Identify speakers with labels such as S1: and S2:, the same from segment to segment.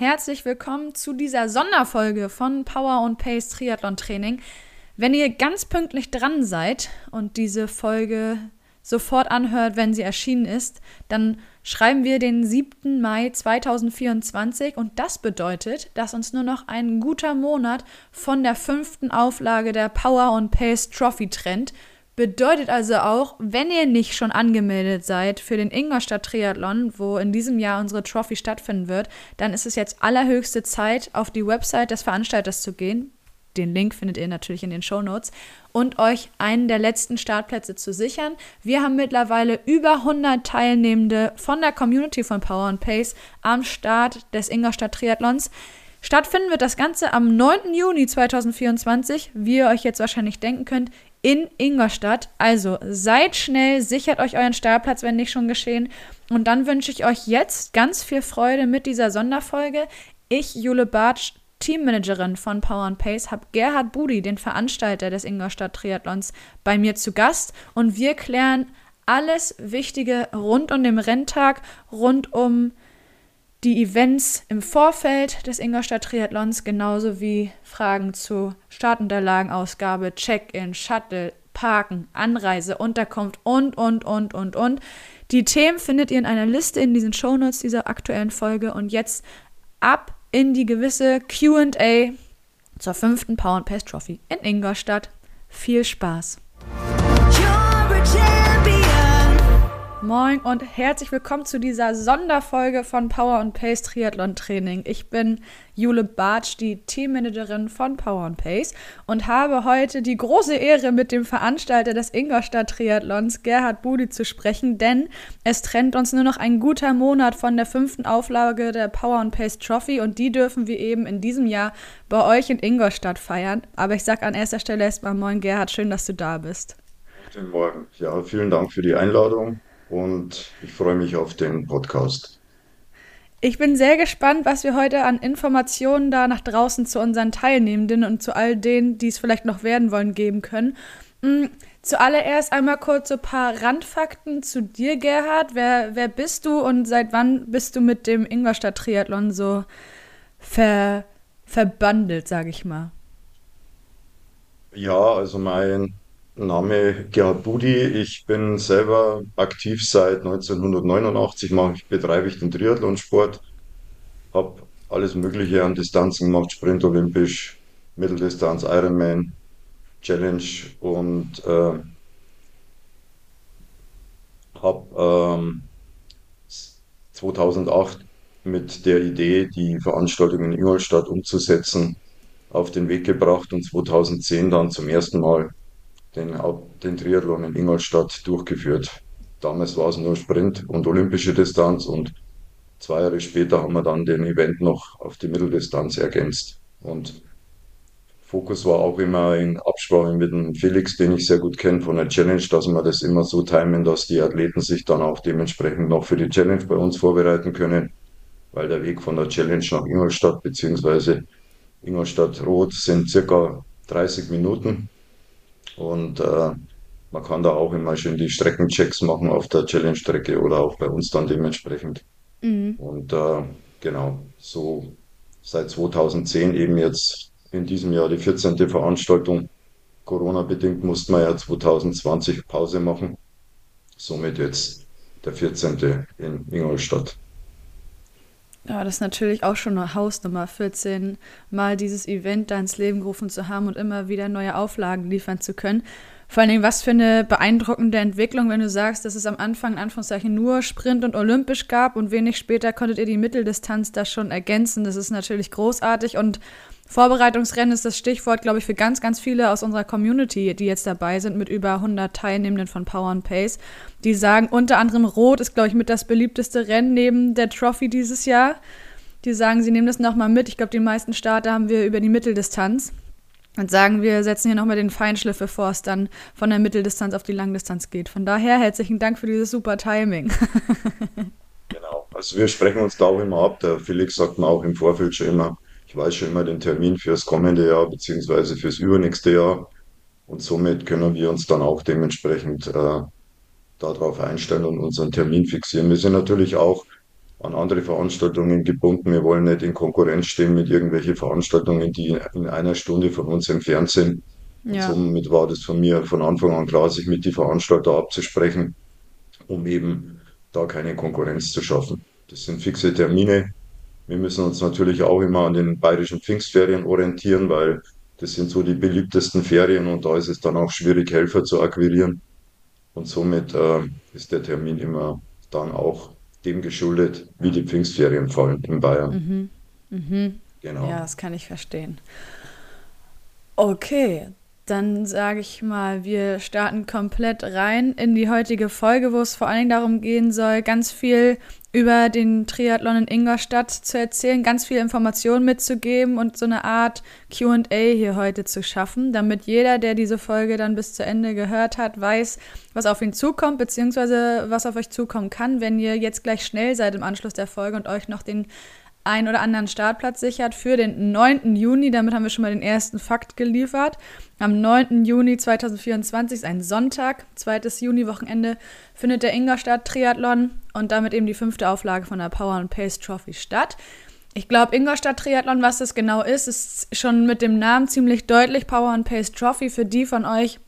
S1: herzlich willkommen zu dieser Sonderfolge von Power und Pace Triathlon Training. Wenn ihr ganz pünktlich dran seid und diese Folge sofort anhört, wenn sie erschienen ist, dann schreiben wir den 7. Mai 2024 und das bedeutet, dass uns nur noch ein guter Monat von der 5. Auflage der Power und Pace Trophy trennt. Bedeutet also auch, wenn ihr nicht schon angemeldet seid für den Ingolstadt Triathlon, wo in diesem Jahr unsere Trophy stattfinden wird, dann ist es jetzt allerhöchste Zeit, auf die Website des Veranstalters zu gehen. Den Link findet ihr natürlich in den Shownotes und euch einen der letzten Startplätze zu sichern. Wir haben mittlerweile über 100 Teilnehmende von der Community von Power and Pace am Start des Ingolstadt Triathlons. Stattfinden wird das Ganze am 9. Juni 2024, wie ihr euch jetzt wahrscheinlich denken könnt, in Ingolstadt. Also seid schnell, sichert euch euren Startplatz, wenn nicht schon geschehen. Und dann wünsche ich euch jetzt ganz viel Freude mit dieser Sonderfolge. Ich, Jule Bartsch, Teammanagerin von Power and Pace, habe Gerhard Budi, den Veranstalter des Ingolstadt Triathlons, bei mir zu Gast. Und wir klären alles Wichtige rund um den Renntag, rund um die Events im Vorfeld des Ingolstadt Triathlons, genauso wie Fragen zu Startunterlagenausgabe, Check-in, Shuttle, Parken, Anreise, Unterkunft und. Die Themen findet ihr in einer Liste in diesen Shownotes dieser aktuellen Folge und jetzt ab in die gewisse Q&A zur 5. Power and Pace Trophy in Ingolstadt. Viel Spaß! Moin und herzlich willkommen zu dieser Sonderfolge von Power and Pace Triathlon Training. Ich bin Jule Bartsch, die Teammanagerin von Power and Pace und habe heute die große Ehre, mit dem Veranstalter des Ingolstadt Triathlons, Gerhard Budi, zu sprechen, denn es trennt uns nur noch ein guter Monat von der 5. Auflage der Power and Pace Trophy und die dürfen wir eben in diesem Jahr bei euch in Ingolstadt feiern. Aber ich sage an erster Stelle erstmal Moin Gerhard, schön, dass du da bist.
S2: Guten Morgen. Ja, vielen Dank für die Einladung und ich freue mich auf den Podcast.
S1: Ich bin sehr gespannt, was wir heute an Informationen da nach draußen zu unseren Teilnehmenden und zu all denen, die es vielleicht noch werden wollen, geben können. Zuallererst einmal kurz so ein paar Randfakten zu dir, Gerhard. Wer bist du und seit wann bist du mit dem Ingolstadt Triathlon so verbandelt, sage ich mal?
S2: Ja, also mein Name Gerhard Budi. Ich bin selber aktiv seit 1989, betreibe ich den Triathlonsport, habe alles Mögliche an Distanzen gemacht, Sprint, Olympisch, Mitteldistanz, Ironman, Challenge und habe 2008 mit der Idee, die Veranstaltung in Ingolstadt umzusetzen, auf den Weg gebracht und 2010 dann zum ersten Mal den Triathlon in Ingolstadt durchgeführt. Damals war es nur Sprint und olympische Distanz und 2 Jahre später haben wir dann den Event noch auf die Mitteldistanz ergänzt. Und Fokus war auch immer in Absprache mit dem Felix, den ich sehr gut kenne von der Challenge, dass wir das immer so timen, dass die Athleten sich dann auch dementsprechend noch für die Challenge bei uns vorbereiten können, weil der Weg von der Challenge nach Ingolstadt beziehungsweise Ingolstadt-Rot sind circa 30 Minuten und man kann da auch immer schön die Streckenchecks machen auf der Challenge-Strecke oder auch bei uns dann dementsprechend.
S1: Mhm.
S2: Und genau, so seit 2010 eben jetzt in diesem Jahr die 14. Veranstaltung. Corona-bedingt mussten wir ja 2020 Pause machen. Somit jetzt der 14. in Ingolstadt.
S1: Ja, das ist natürlich auch schon eine Hausnummer, 14 Mal dieses Event da ins Leben gerufen zu haben und immer wieder neue Auflagen liefern zu können. Vor allen Dingen, was für eine beeindruckende Entwicklung, wenn du sagst, dass es am Anfang in Anführungszeichen nur Sprint und Olympisch gab und wenig später konntet ihr die Mitteldistanz da schon ergänzen. Das ist natürlich großartig und Vorbereitungsrennen ist das Stichwort, glaube ich, für ganz, ganz viele aus unserer Community, die jetzt dabei sind mit über 100 Teilnehmenden von Power and Pace. Die sagen, unter anderem Rot ist, glaube ich, mit das beliebteste Rennen neben der Trophy dieses Jahr. Die sagen, sie nehmen das nochmal mit. Ich glaube, die meisten Starter haben wir über die Mitteldistanz. Und sagen, wir setzen hier nochmal den Feinschliff, bevor es dann von der Mitteldistanz auf die Langdistanz geht. Von daher herzlichen Dank für dieses super Timing.
S2: Genau. Also wir sprechen uns da auch immer ab. Der Felix sagt mir auch im Vorfeld schon immer, ich weiß schon immer den Termin fürs kommende Jahr beziehungsweise fürs übernächste Jahr. Und somit können wir uns dann auch dementsprechend darauf einstellen und unseren Termin fixieren. Wir sind natürlich auch an andere Veranstaltungen gebunden. Wir wollen nicht in Konkurrenz stehen mit irgendwelchen Veranstaltungen, die in einer Stunde von uns entfernt sind. Und
S1: Ja.
S2: somit war das von mir von Anfang an klar, sich mit den Veranstalter abzusprechen, um eben da keine Konkurrenz zu schaffen. Das sind fixe Termine. Wir müssen uns natürlich auch immer an den bayerischen Pfingstferien orientieren, weil das sind so die beliebtesten Ferien und da ist es dann auch schwierig, Helfer zu akquirieren. Und somit ist der Termin immer dann auch dem geschuldet, wie die Pfingstferien fallen in Bayern.
S1: Ja,
S2: Genau.
S1: das kann ich verstehen. Okay, dann sage ich mal, wir starten komplett rein in die heutige Folge, wo es vor allen Dingen darum gehen soll, ganz viel über den Triathlon in Ingolstadt zu erzählen, ganz viel Informationen mitzugeben und so eine Art Q&A hier heute zu schaffen, damit jeder, der diese Folge dann bis zu Ende gehört hat, weiß, was auf ihn zukommt, beziehungsweise was auf euch zukommen kann, wenn ihr jetzt gleich schnell seid im Anschluss der Folge und euch noch den einen oder anderen Startplatz sichert für den 9. Juni. Damit haben wir schon mal den ersten Fakt geliefert. Am 9. Juni 2024 ist ein Sonntag, 2. Juni-Wochenende, findet der Ingolstadt Triathlon und damit eben die 5. Auflage von der Power and Pace Trophy statt. Ich glaube, Ingolstadt Triathlon, was das genau ist schon mit dem Namen ziemlich deutlich. Power and Pace Trophy für die von euch,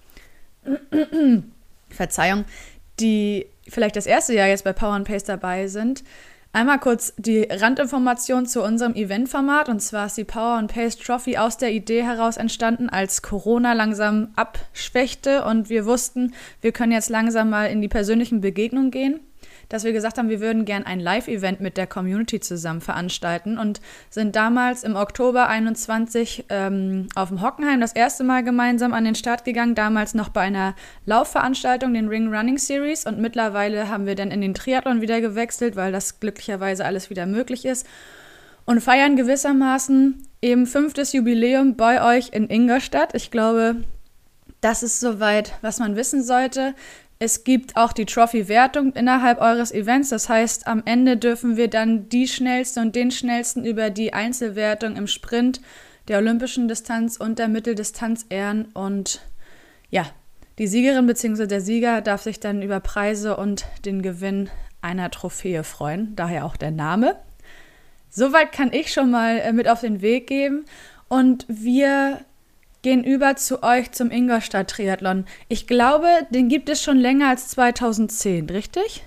S1: Verzeihung, die vielleicht das erste Jahr jetzt bei Power and Pace dabei sind. Einmal kurz die Randinformation zu unserem Eventformat. Und zwar ist die Power and Pace Trophy aus der Idee heraus entstanden, als Corona langsam abschwächte und wir wussten, wir können jetzt langsam mal in die persönlichen Begegnungen gehen, dass wir gesagt haben, wir würden gern ein Live-Event mit der Community zusammen veranstalten und sind damals im Oktober 21 auf dem Hockenheim das erste Mal gemeinsam an den Start gegangen, damals noch bei einer Laufveranstaltung, den Ring Running Series, und mittlerweile haben wir dann in den Triathlon wieder gewechselt, weil das glücklicherweise alles wieder möglich ist, und feiern gewissermaßen eben 5. Jubiläum bei euch in Ingolstadt. Ich glaube, das ist soweit, was man wissen sollte. Es gibt auch die Trophy-Wertung innerhalb eures Events. Das heißt, am Ende dürfen wir dann die Schnellste und den Schnellsten über die Einzelwertung im Sprint, der olympischen Distanz und der Mitteldistanz ehren. Und ja, die Siegerin bzw. der Sieger darf sich dann über Preise und den Gewinn einer Trophäe freuen. Daher auch der Name. Soweit kann ich schon mal mit auf den Weg geben. Und wir gehen über zu euch zum Ingolstadt Triathlon. Ich glaube, den gibt es schon länger als 2010, richtig?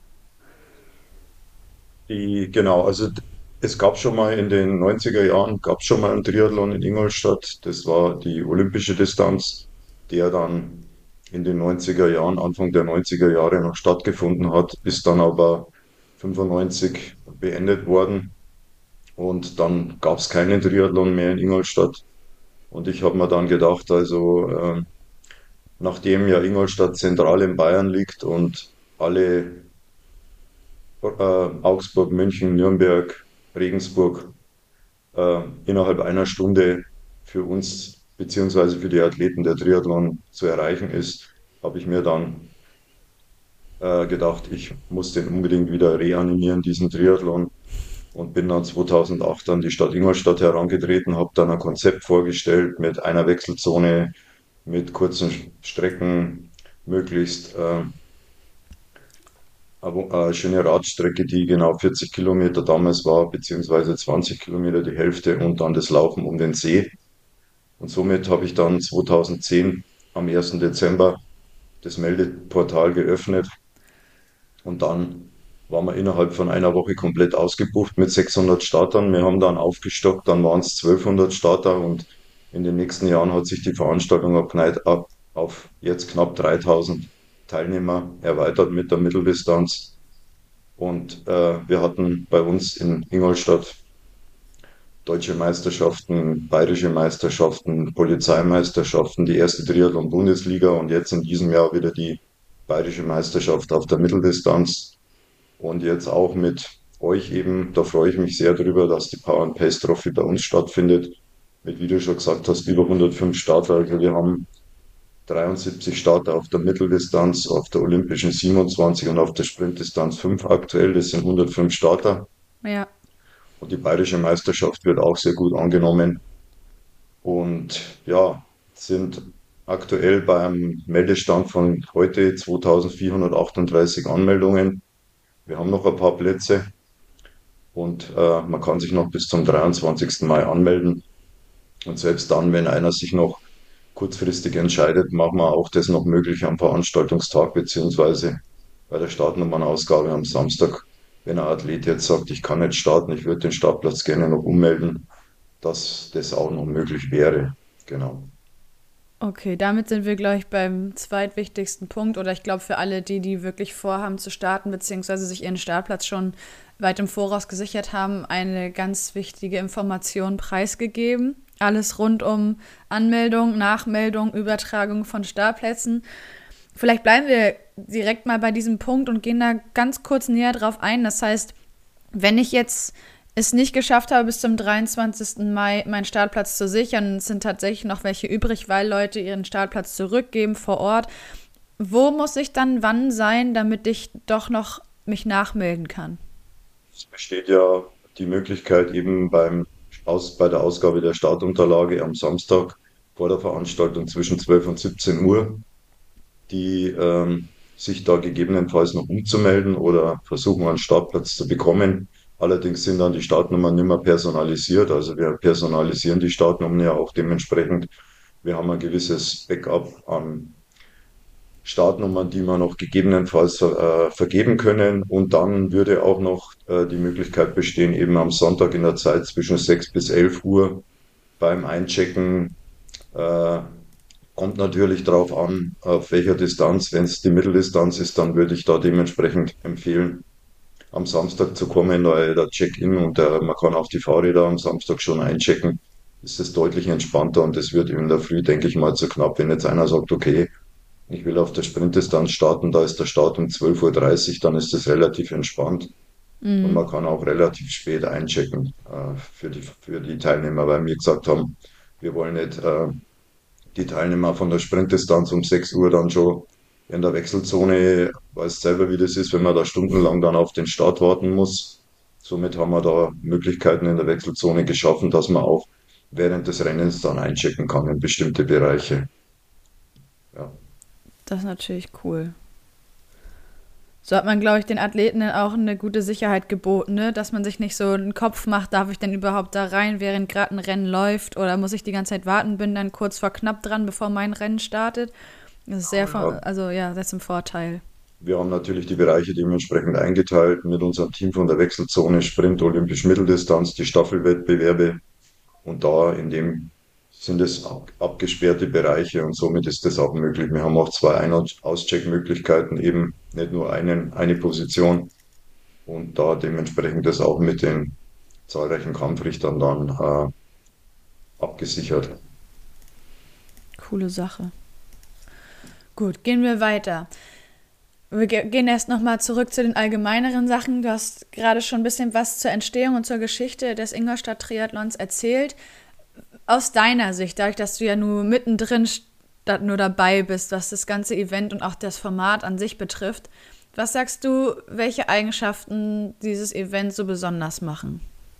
S2: Genau, also es gab schon mal in den 90er Jahren, gab schon mal einen Triathlon in Ingolstadt. Das war die olympische Distanz, der dann in den 90er Jahren, Anfang der 90er Jahre noch stattgefunden hat, ist dann aber 95 beendet worden und dann gab es keinen Triathlon mehr in Ingolstadt. Und ich habe mir dann gedacht, also nachdem ja Ingolstadt zentral in Bayern liegt und alle Augsburg, München, Nürnberg, Regensburg innerhalb einer Stunde für uns beziehungsweise für die Athleten der Triathlon zu erreichen ist, habe ich mir dann gedacht, ich muss den unbedingt wieder reanimieren, diesen Triathlon. Und bin dann 2008 an die Stadt Ingolstadt herangetreten, habe dann ein Konzept vorgestellt mit einer Wechselzone, mit kurzen Strecken, möglichst eine schöne Radstrecke, die genau 40 Kilometer damals war, beziehungsweise 20 Kilometer die Hälfte und dann das Laufen um den See. Und somit habe ich dann 2010 am 1. Dezember das Meldeportal geöffnet und dann waren wir innerhalb von einer Woche komplett ausgebucht mit 600 Startern. Wir haben dann aufgestockt, dann waren es 1200 Starter und in den nächsten Jahren hat sich die Veranstaltung auf jetzt knapp 3000 Teilnehmer erweitert mit der Mitteldistanz. Und wir hatten bei uns in Ingolstadt deutsche Meisterschaften, bayerische Meisterschaften, Polizeimeisterschaften, die erste Triathlon-Bundesliga und jetzt in diesem Jahr wieder die bayerische Meisterschaft auf der Mitteldistanz. Und jetzt auch mit euch eben, da freue ich mich sehr drüber, dass die Power and Pace Trophy bei uns stattfindet. Mit, wie du schon gesagt hast, über 105 Starter. Also wir haben 73 Starter auf der Mitteldistanz, auf der olympischen 27 und auf der Sprintdistanz 5 aktuell. Das sind 105 Starter.
S1: Ja.
S2: Und die bayerische Meisterschaft wird auch sehr gut angenommen. Und ja, sind aktuell beim Meldestand von heute 2438 Anmeldungen. Wir haben noch ein paar Plätze und man kann sich noch bis zum 23. Mai anmelden. Und selbst dann, wenn einer sich noch kurzfristig entscheidet, machen wir auch das noch möglich am Veranstaltungstag beziehungsweise bei der Startnummernausgabe am Samstag. Wenn ein Athlet jetzt sagt, ich kann nicht starten, ich würde den Startplatz gerne noch ummelden, dass das auch noch möglich wäre. Genau.
S1: Okay, damit sind wir, glaube ich, beim zweitwichtigsten Punkt. Oder ich glaube, für alle, die wirklich vorhaben zu starten, beziehungsweise sich ihren Startplatz schon weit im Voraus gesichert haben, eine ganz wichtige Information preisgegeben. Alles rund um Anmeldung, Nachmeldung, Übertragung von Startplätzen. Vielleicht bleiben wir direkt mal bei diesem Punkt und gehen da ganz kurz näher drauf ein. Das heißt, wenn ich jetzt es nicht geschafft habe, bis zum 23. Mai meinen Startplatz zu sichern, es sind tatsächlich noch welche übrig, weil Leute ihren Startplatz zurückgeben vor Ort. Wo muss ich dann wann sein, damit ich doch noch mich nachmelden kann?
S2: Es besteht ja die Möglichkeit eben bei der Ausgabe der Startunterlage am Samstag vor der Veranstaltung zwischen 12 und 17 Uhr, die sich da gegebenenfalls noch umzumelden oder versuchen, einen Startplatz zu bekommen. Allerdings sind dann die Startnummern nicht mehr personalisiert. Also wir personalisieren die Startnummern ja auch dementsprechend. Wir haben ein gewisses Backup an Startnummern, die wir noch gegebenenfalls vergeben können. Und dann würde auch noch die Möglichkeit bestehen, eben am Sonntag in der Zeit zwischen 6 bis 11 Uhr beim Einchecken. Äh, Kommt natürlich drauf an, auf welcher Distanz. Wenn es die Mitteldistanz ist, dann würde ich da dementsprechend empfehlen, am Samstag zu kommen, weil der Check-in und man kann auch die Fahrräder am Samstag schon einchecken. Ist es deutlich entspannter und es wird in der Früh, denke ich mal, zu knapp. Wenn jetzt einer sagt, okay, ich will auf der Sprintdistanz starten, da ist der Start um 12:30 Uhr, dann ist es relativ entspannt und
S1: Mhm.
S2: man kann auch relativ spät einchecken für die Teilnehmer, weil wir gesagt haben, wir wollen nicht die Teilnehmer von der Sprintdistanz um 6 Uhr dann schon in der Wechselzone, weiß selber, wie das ist, wenn man da stundenlang dann auf den Start warten muss. Somit haben wir da Möglichkeiten in der Wechselzone geschaffen, dass man auch während des Rennens dann einchecken kann in bestimmte Bereiche. Ja.
S1: Das ist natürlich cool. So hat man, glaube ich, den Athleten dann auch eine gute Sicherheit geboten, ne? Dass man sich nicht so einen Kopf macht, darf ich denn überhaupt da rein, während gerade ein Rennen läuft oder muss ich die ganze Zeit warten, bin dann kurz vor knapp dran, bevor mein Rennen startet. Das ist
S2: Ja,
S1: also ja, das ist ein Vorteil.
S2: wir haben natürlich die Bereiche dementsprechend eingeteilt mit unserem Team von der Wechselzone, Sprint, Olympisch Mitteldistanz, die Staffelwettbewerbe und da in dem sind es abgesperrte Bereiche und somit ist das auch möglich. Wir haben auch zwei Ein- und Auscheckmöglichkeiten, eben nicht nur eine Position und da dementsprechend das auch mit den zahlreichen Kampfrichtern dann abgesichert.
S1: Coole Sache. Gut, gehen wir weiter. Wir gehen erst nochmal zurück zu den allgemeineren Sachen. Du hast gerade schon ein bisschen was zur Entstehung und zur Geschichte des Ingolstadt-Triathlons erzählt. Aus deiner Sicht, dadurch, dass du ja nur mittendrin nur dabei bist, was das ganze Event und auch das Format an sich betrifft, was sagst du, welche Eigenschaften dieses Event so besonders machen?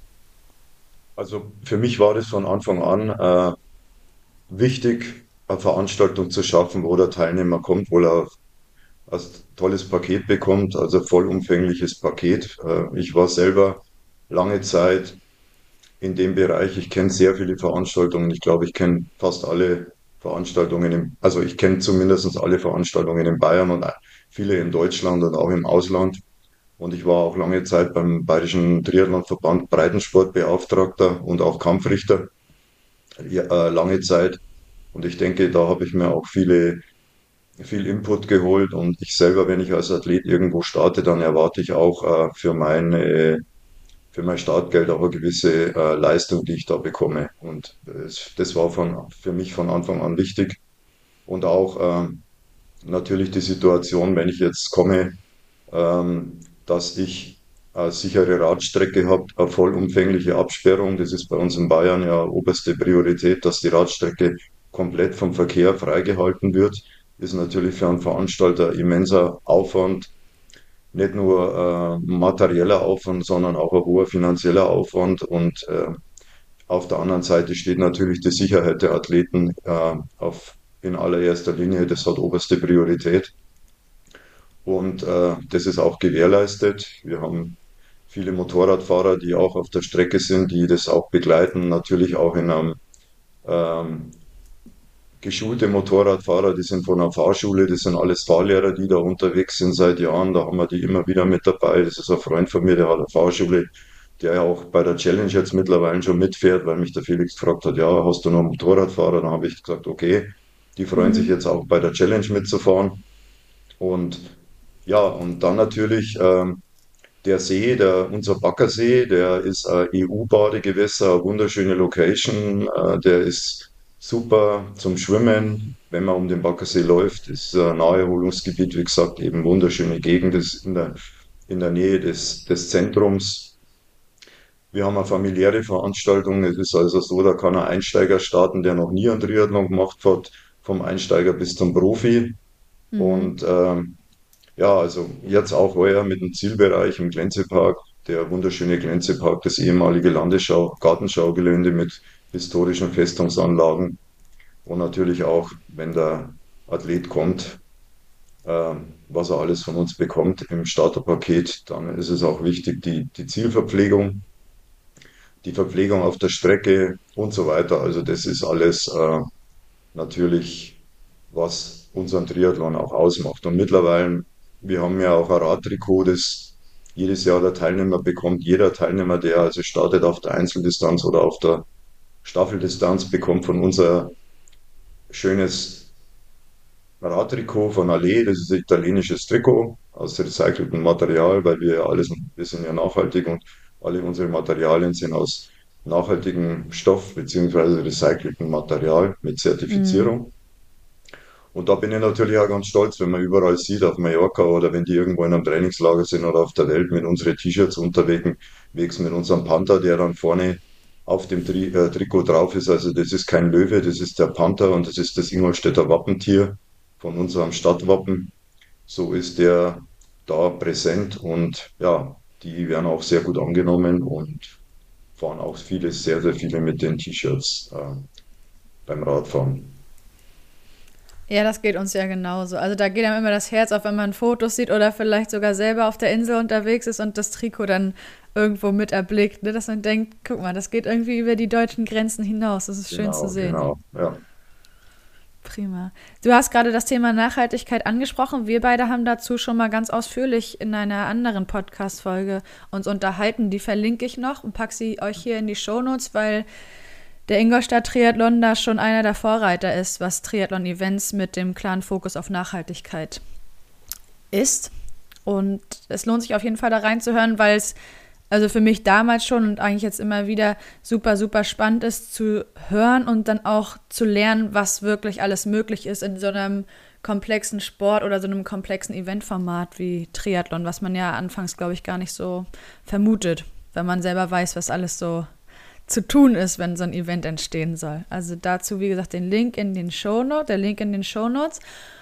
S2: Also für mich war das von Anfang an wichtig, eine Veranstaltung zu schaffen, wo der Teilnehmer kommt, wo er ein tolles Paket bekommt, also vollumfängliches Paket. Ich war selber lange Zeit in dem Bereich. Ich kenne sehr viele Veranstaltungen. Ich glaube, ich kenne fast alle Veranstaltungen, also ich kenne zumindest alle Veranstaltungen in Bayern und viele in Deutschland und auch im Ausland. Und ich war auch lange Zeit beim Bayerischen Triathlonverband Breitensportbeauftragter und auch Kampfrichter, ja, lange Zeit. Und ich denke, da habe ich mir auch viel Input geholt und ich selber, wenn ich als Athlet irgendwo starte, dann erwarte ich auch für mein Startgeld auch eine gewisse Leistung, die ich da bekomme. Und das war für mich von Anfang an wichtig. Und auch natürlich die Situation, wenn ich jetzt komme, dass ich eine sichere Radstrecke habe, eine vollumfängliche Absperrung. Das ist bei uns in Bayern ja oberste Priorität, dass die Radstrecke komplett vom Verkehr freigehalten wird. Ist natürlich für einen Veranstalter immenser Aufwand, nicht nur materieller Aufwand, sondern auch ein hoher finanzieller Aufwand. Und auf der anderen Seite steht natürlich die Sicherheit der Athleten in allererster Linie. Das hat oberste Priorität. Und das ist auch gewährleistet. Wir haben viele Motorradfahrer, die auch auf der Strecke sind, die das auch begleiten, natürlich auch in einem ähm, geschulte Motorradfahrer, die sind von einer Fahrschule, das sind alles Fahrlehrer, die da unterwegs sind seit Jahren, da haben wir die immer wieder mit dabei. Das ist ein Freund von mir, der hat eine Fahrschule, der ja auch bei der Challenge jetzt mittlerweile schon mitfährt, weil mich der Felix gefragt hat, ja, hast du noch einen Motorradfahrer? Dann habe ich gesagt, okay, die freuen sich
S1: Mhm.
S2: jetzt auch bei der Challenge mitzufahren. Und ja, und dann natürlich der See, unser Baggersee, der ist ein EU-Badegewässer, eine wunderschöne Location. Der ist super zum Schwimmen, wenn man um den Baggersee läuft. Ist ein Naherholungsgebiet, wie gesagt, eben wunderschöne Gegend, ist in der Nähe des Zentrums. Wir haben eine familiäre Veranstaltung. Es ist also so, da kann ein Einsteiger starten, der noch nie einen Triathlon gemacht hat, vom Einsteiger bis zum Profi.
S1: Mhm.
S2: Und ja, also jetzt auch heuer mit dem Zielbereich im Glänzepark, der wunderschöne Glänzepark, das ehemalige Gartenschaugelände mit historischen Festungsanlagen und natürlich auch, wenn der Athlet kommt, was er alles von uns bekommt im Starterpaket, dann ist es auch wichtig, die Zielverpflegung, die Verpflegung auf der Strecke und so weiter. Also das ist alles natürlich, was unseren Triathlon auch ausmacht. Und mittlerweile, wir haben ja auch ein Radtrikot, das jedes Jahr der Teilnehmer bekommt. Jeder Teilnehmer, der also startet auf der Einzeldistanz oder auf der Staffeldistanz, bekommt von uns ein schönes Radtrikot von Allee. Das ist ein italienisches Trikot aus recyceltem Material, weil wir sind ja nachhaltig und alle unsere Materialien sind aus nachhaltigem Stoff beziehungsweise recyceltem Material mit
S1: Mhm.
S2: Zertifizierung. Und da bin ich natürlich auch ganz stolz, wenn man überall sieht, auf Mallorca oder wenn die irgendwo in einem Trainingslager sind oder auf der Welt mit unseren T-Shirts unterwegs mit unserem Panther, der dann vorne auf dem Trikot drauf ist. Also das ist kein Löwe, das ist der Panther und das ist das Ingolstädter Wappentier von unserem Stadtwappen. So ist der da präsent und ja, die werden auch sehr gut angenommen und fahren auch sehr, sehr viele mit den T-Shirts beim Radfahren.
S1: Ja, das geht uns ja genauso. Also da geht einem immer das Herz auf, wenn man Fotos sieht oder vielleicht sogar selber auf der Insel unterwegs ist und das Trikot dann irgendwo mit erblickt, ne? Dass man denkt, guck mal, das geht irgendwie über die deutschen Grenzen hinaus. Das ist schön zu
S2: Genau,
S1: sehen.
S2: genau, ja.
S1: Prima. Du hast gerade das Thema Nachhaltigkeit angesprochen. Wir beide haben dazu schon mal ganz ausführlich in einer anderen Podcast-Folge uns unterhalten. Die verlinke ich noch und packe sie euch hier in die Shownotes, weil der Ingolstadt Triathlon da schon einer der Vorreiter ist, was Triathlon-Events mit dem klaren Fokus auf Nachhaltigkeit ist. Und es lohnt sich auf jeden Fall da reinzuhören, weil es also für mich damals schon und eigentlich jetzt immer wieder super, super spannend ist zu hören und dann auch zu lernen, was wirklich alles möglich ist in so einem komplexen Sport oder so einem komplexen Eventformat wie Triathlon, was man ja anfangs, glaube ich, gar nicht so vermutet, wenn man selber weiß, was alles so zu tun ist, wenn so ein Event entstehen soll. Also dazu, wie gesagt, der Link in den Shownotes.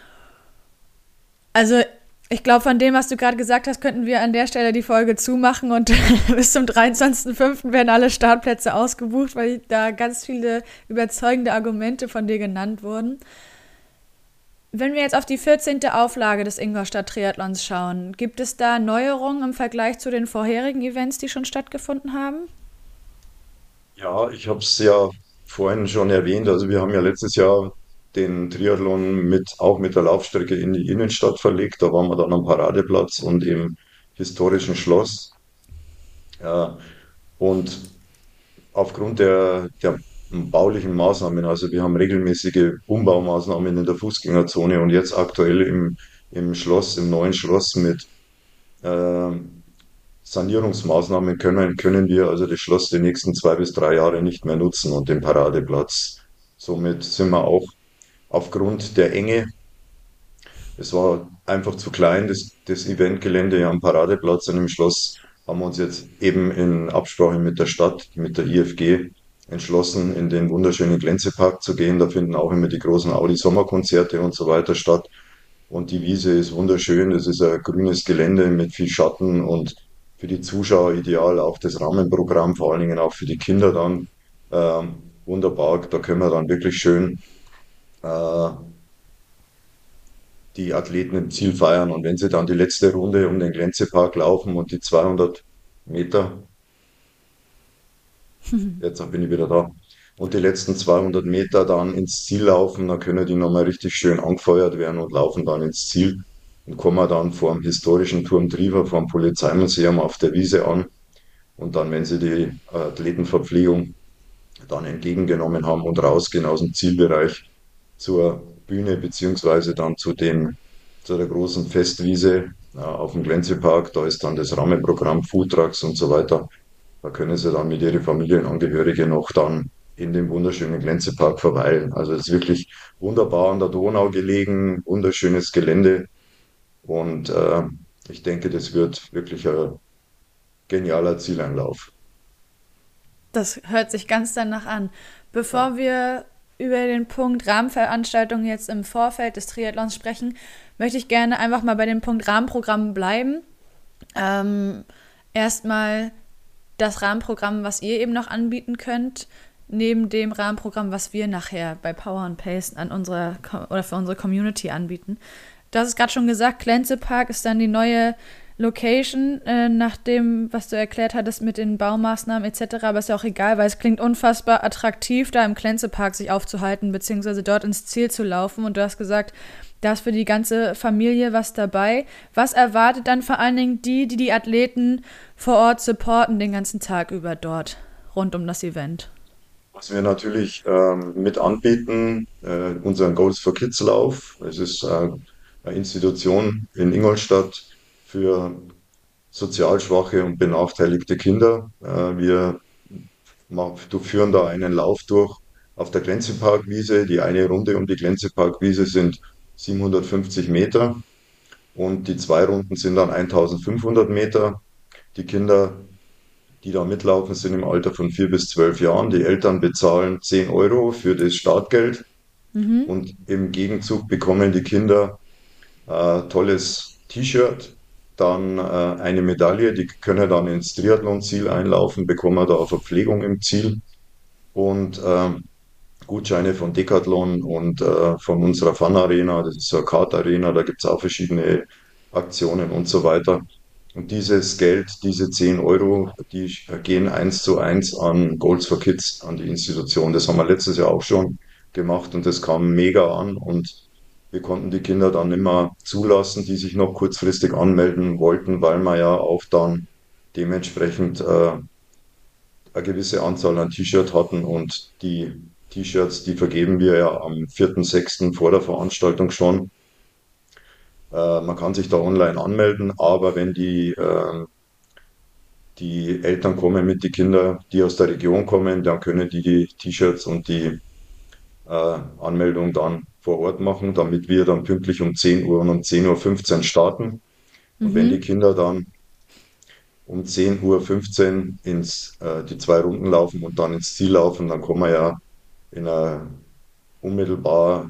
S1: Also ich glaube, von dem, was du gerade gesagt hast, könnten wir an der Stelle die Folge zumachen und bis zum 23.05. werden alle Startplätze ausgebucht, weil da ganz viele überzeugende Argumente von dir genannt wurden. Wenn wir jetzt auf die 14. Auflage des Ingolstadt Triathlons schauen, gibt es da Neuerungen im Vergleich zu den vorherigen Events, die schon stattgefunden haben?
S2: Ja, ich habe es ja vorhin schon erwähnt. Also wir haben ja letztes Jahr den Triathlon auch mit der Laufstrecke in die Innenstadt verlegt. Da waren wir dann am Paradeplatz und im historischen Schloss. Ja, und aufgrund der baulichen Maßnahmen, also wir haben regelmäßige Umbaumaßnahmen in der Fußgängerzone und jetzt aktuell im Schloss, im neuen Schloss mit ähm, Sanierungsmaßnahmen können wir also das Schloss die nächsten 2 bis 3 Jahre nicht mehr nutzen und den Paradeplatz. Somit sind wir auch aufgrund der Enge, es war einfach zu klein, das Eventgelände ja am Paradeplatz und im Schloss, haben wir uns jetzt eben in Absprache mit der Stadt, mit der IFG, entschlossen, in den wunderschönen Glänzepark zu gehen. Da finden auch immer die großen Audi-Sommerkonzerte und so weiter statt. Und die Wiese ist wunderschön. Es ist ein grünes Gelände mit viel Schatten und für die Zuschauer ideal. Auch das Rahmenprogramm, vor allen Dingen auch für die Kinder dann wunderbar. Da können wir dann wirklich schön äh, die Athleten im Ziel feiern. Und wenn sie dann die letzte Runde um den Glänzepark laufen und die 200 Meter. Jetzt bin ich wieder da. Und die letzten 200 Meter dann ins Ziel laufen, dann können die nochmal richtig schön angefeuert werden und laufen dann ins Ziel und kommen dann vor dem historischen Turm Triver, vor dem Polizeimuseum auf der Wiese an. Und dann, wenn sie die Athletenverpflegung dann entgegengenommen haben und rausgehen aus dem Zielbereich zur Bühne beziehungsweise dann zu der großen Festwiese auf dem Glänzepark, da ist dann das Rahmenprogramm Foodtrucks und so weiter. Da können Sie dann mit Ihren Familienangehörigen noch dann in dem wunderschönen Glänzepark verweilen. Also es ist wirklich wunderbar an der Donau gelegen, wunderschönes Gelände und ich denke, das wird wirklich ein genialer Zieleinlauf.
S1: Das hört sich ganz danach an.
S2: Ja,
S1: Bevor wir über den Punkt Rahmenveranstaltungen jetzt im Vorfeld des Triathlons sprechen, möchte ich gerne einfach mal bei dem Punkt Rahmenprogramm bleiben. Ähm, Erstmal das Rahmenprogramm, was ihr eben noch anbieten könnt, neben dem Rahmenprogramm, was wir nachher bei Power and Pace an oder für unsere Community anbieten. Du hast es gerade schon gesagt, Glänzepark ist dann die neue Location, nach dem, was du erklärt hattest mit den Baumaßnahmen etc., aber ist ja auch egal, weil es klingt unfassbar attraktiv, da im Glänzepark sich aufzuhalten, beziehungsweise dort ins Ziel zu laufen. Und du hast gesagt, da ist für die ganze Familie was dabei. Was erwartet dann vor allen Dingen die Athleten vor Ort supporten den ganzen Tag über dort, rund um das Event?
S2: was wir natürlich mit anbieten, unseren Goals for Kids Lauf. Es ist eine Institution in Ingolstadt für sozial schwache und benachteiligte Kinder. Wir führen da einen Lauf durch auf der Glänzeparkwiese. Die eine Runde um die Glänzeparkwiese sind 750 Meter und die zwei Runden sind dann 1500 Meter. Die Kinder, die da mitlaufen, sind im Alter von 4 bis 12 Jahren. Die Eltern bezahlen 10 Euro für das Startgeld
S1: Mhm.
S2: und im Gegenzug bekommen die Kinder tolles T-Shirt, dann eine Medaille, die können dann ins Triathlon-Ziel einlaufen, bekommen da Verpflegung im Ziel und Gutscheine von Decathlon und von unserer Fun Arena, das ist so eine Kart Arena, da gibt es auch verschiedene Aktionen und so weiter. Und dieses Geld, diese 10 Euro, die gehen 1:1 an Goals for Kids, an die Institution. Das haben wir letztes Jahr auch schon gemacht und das kam mega an und wir konnten die Kinder dann immer zulassen, die sich noch kurzfristig anmelden wollten, weil wir ja auch dann dementsprechend eine gewisse Anzahl an T-Shirts hatten und die T-Shirts, die vergeben wir ja am 4.6. vor der Veranstaltung schon. Man kann sich da online anmelden, aber wenn die Eltern kommen mit den Kindern, die aus der Region kommen, dann können die T-Shirts und die Anmeldung dann vor Ort machen, damit wir dann pünktlich um 10 Uhr und um 10:15 Uhr starten. Und wenn die
S1: Mhm.
S2: Kinder dann um 10:15 Uhr die zwei Runden laufen und dann ins Ziel laufen, dann kommen wir ja in einer unmittelbar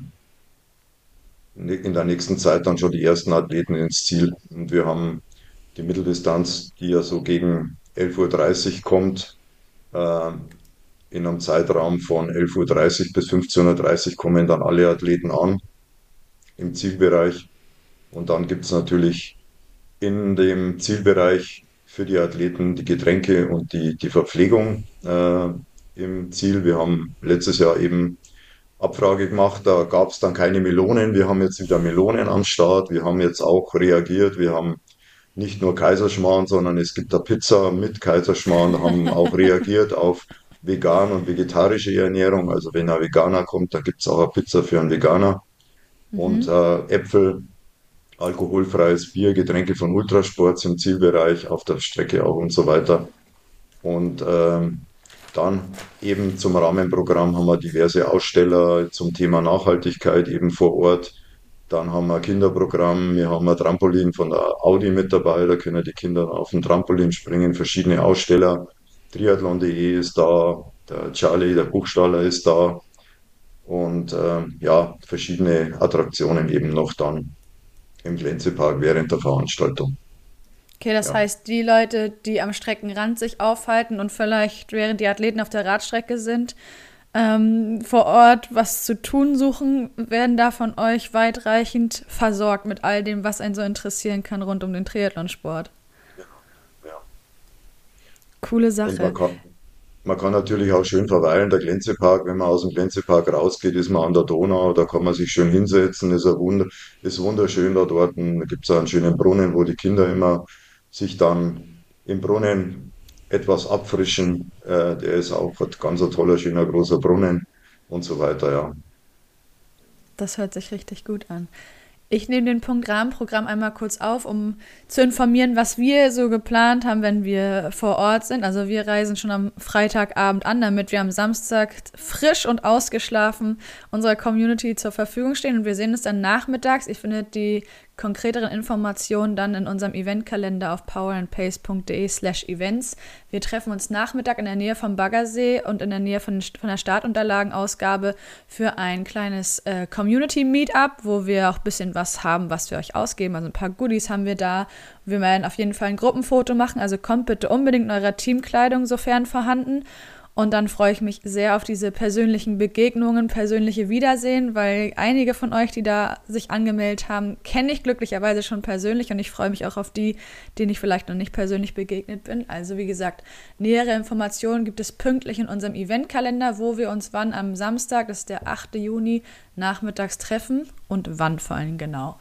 S2: in der nächsten Zeit dann schon die ersten Athleten ins Ziel. Und wir haben die Mitteldistanz, die ja so gegen 11:30 Uhr kommt, äh, in einem Zeitraum von 11:30 Uhr bis 15:30 Uhr kommen dann alle Athleten an im Zielbereich. Und dann gibt es natürlich in dem Zielbereich für die Athleten die Getränke und die Verpflegung im Ziel. Wir haben letztes Jahr eben Abfrage gemacht, da gab es dann keine Melonen. Wir haben jetzt wieder Melonen am Start. Wir haben jetzt auch reagiert. Wir haben nicht nur Kaiserschmarrn, sondern es gibt da Pizza mit Kaiserschmarrn, haben auch reagiert auf vegan und vegetarische Ernährung. Also wenn ein Veganer kommt, dann gibt es auch eine Pizza für einen Veganer. Und
S1: Mhm.
S2: Äpfel, alkoholfreies Bier, Getränke von Ultrasports im Zielbereich, auf der Strecke auch und so weiter. Und dann eben zum Rahmenprogramm haben wir diverse Aussteller zum Thema Nachhaltigkeit eben vor Ort. Dann haben wir ein Kinderprogramm, wir haben ein Trampolin von der Audi mit dabei, da können die Kinder auf dem Trampolin springen, verschiedene Aussteller. Triathlon.de ist da, der Charlie, der Buchstaller ist da und ja, verschiedene Attraktionen eben noch dann im Glänzepark während der Veranstaltung.
S1: Okay, das
S2: Ja.
S1: heißt, die Leute, die am Streckenrand sich aufhalten und vielleicht während die Athleten auf der Radstrecke sind, vor Ort was zu tun suchen, werden da von euch weitreichend versorgt mit all dem, was einen so interessieren kann rund um den Triathlonsport.
S2: Ja.
S1: Coole
S2: Und
S1: Sache.
S2: man kann natürlich auch schön verweilen. Der Glänzepark, wenn man aus dem Glänzepark rausgeht, ist man an der Donau, da kann man sich schön hinsetzen, ist wunderschön da dort. Da gibt es auch einen schönen Brunnen, wo die Kinder immer sich dann im Brunnen etwas abfrischen. Der ist auch ein ganz ein toller, schöner, großer Brunnen und so weiter, ja.
S1: Das hört sich richtig gut an. Ich nehme den Punkt Rahmenprogramm einmal kurz auf, um zu informieren, was wir so geplant haben, wenn wir vor Ort sind. Also wir reisen schon am Freitagabend an, damit wir am Samstag frisch und ausgeschlafen unserer Community zur Verfügung stehen. Und wir sehen uns dann nachmittags. Ich finde die konkreteren Informationen dann in unserem Eventkalender auf powerandpace.de/events. Wir treffen uns Nachmittag in der Nähe vom Baggersee und in der Nähe von der Startunterlagenausgabe für ein kleines Community-Meetup, wo wir auch ein bisschen was haben, was wir euch ausgeben. Also ein paar Goodies haben wir da. Wir werden auf jeden Fall ein Gruppenfoto machen, also kommt bitte unbedingt in eurer Teamkleidung, sofern vorhanden. Und dann freue ich mich sehr auf diese persönlichen Begegnungen, persönliche Wiedersehen, weil einige von euch, die da sich angemeldet haben, kenne ich glücklicherweise schon persönlich und ich freue mich auch auf die, denen ich vielleicht noch nicht persönlich begegnet bin. Also wie gesagt, nähere Informationen gibt es pünktlich in unserem Eventkalender, wo wir uns wann am Samstag, das ist der 8. Juni, nachmittags treffen und wann vor allem genau.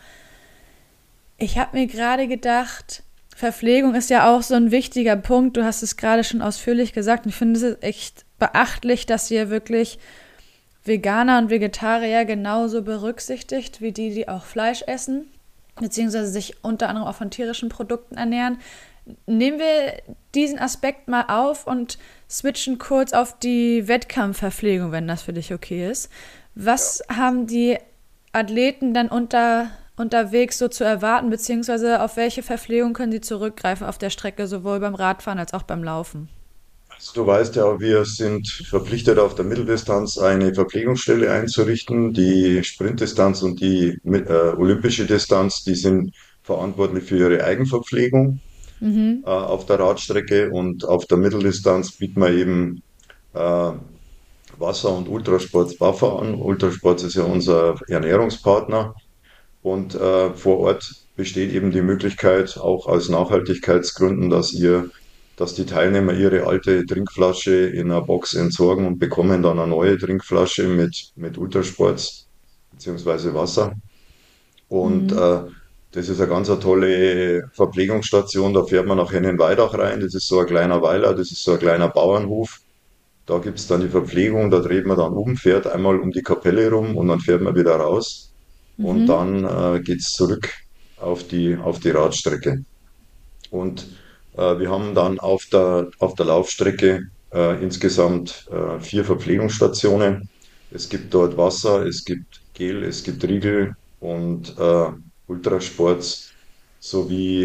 S1: Ich habe mir gerade gedacht, Verpflegung ist ja auch so ein wichtiger Punkt. Du hast es gerade schon ausführlich gesagt. Und ich finde es echt beachtlich, dass ihr wirklich Veganer und Vegetarier genauso berücksichtigt, wie die, die auch Fleisch essen, beziehungsweise sich unter anderem auch von tierischen Produkten ernähren. Nehmen wir diesen Aspekt mal auf und switchen kurz auf die Wettkampfverpflegung, wenn das für dich okay ist.
S2: Ja.
S1: Was haben die Athleten dann unterwegs so zu erwarten, beziehungsweise auf welche Verpflegung können sie zurückgreifen auf der Strecke, sowohl beim Radfahren als auch beim Laufen?
S2: Also du weißt ja, wir sind verpflichtet, auf der Mitteldistanz eine Verpflegungsstelle einzurichten. Die Sprintdistanz und die olympische Distanz, die sind verantwortlich für ihre Eigenverpflegung auf der Radstrecke, und auf der Mitteldistanz bieten wir eben äh, Wasser- und Ultrasports-Buffer an. Ultrasports ist ja unser Ernährungspartner, und vor Ort besteht eben die Möglichkeit, auch aus Nachhaltigkeitsgründen, dass die Teilnehmer ihre alte Trinkflasche in einer Box entsorgen und bekommen dann eine neue Trinkflasche mit Ultrasports beziehungsweise Wasser. Und das ist eine ganz eine tolle Verpflegungsstation. Da fährt man nach Hennenweidach rein. Das ist so ein kleiner Weiler, das ist so ein kleiner Bauernhof. Da gibt's dann die Verpflegung, da dreht man dann um, fährt einmal um die Kapelle rum und dann fährt man wieder raus. Und dann geht's zurück auf die Radstrecke. Und wir haben dann auf der Laufstrecke insgesamt 4 Verpflegungsstationen. Es gibt dort Wasser, es gibt Gel, es gibt Riegel und Ultrasports sowie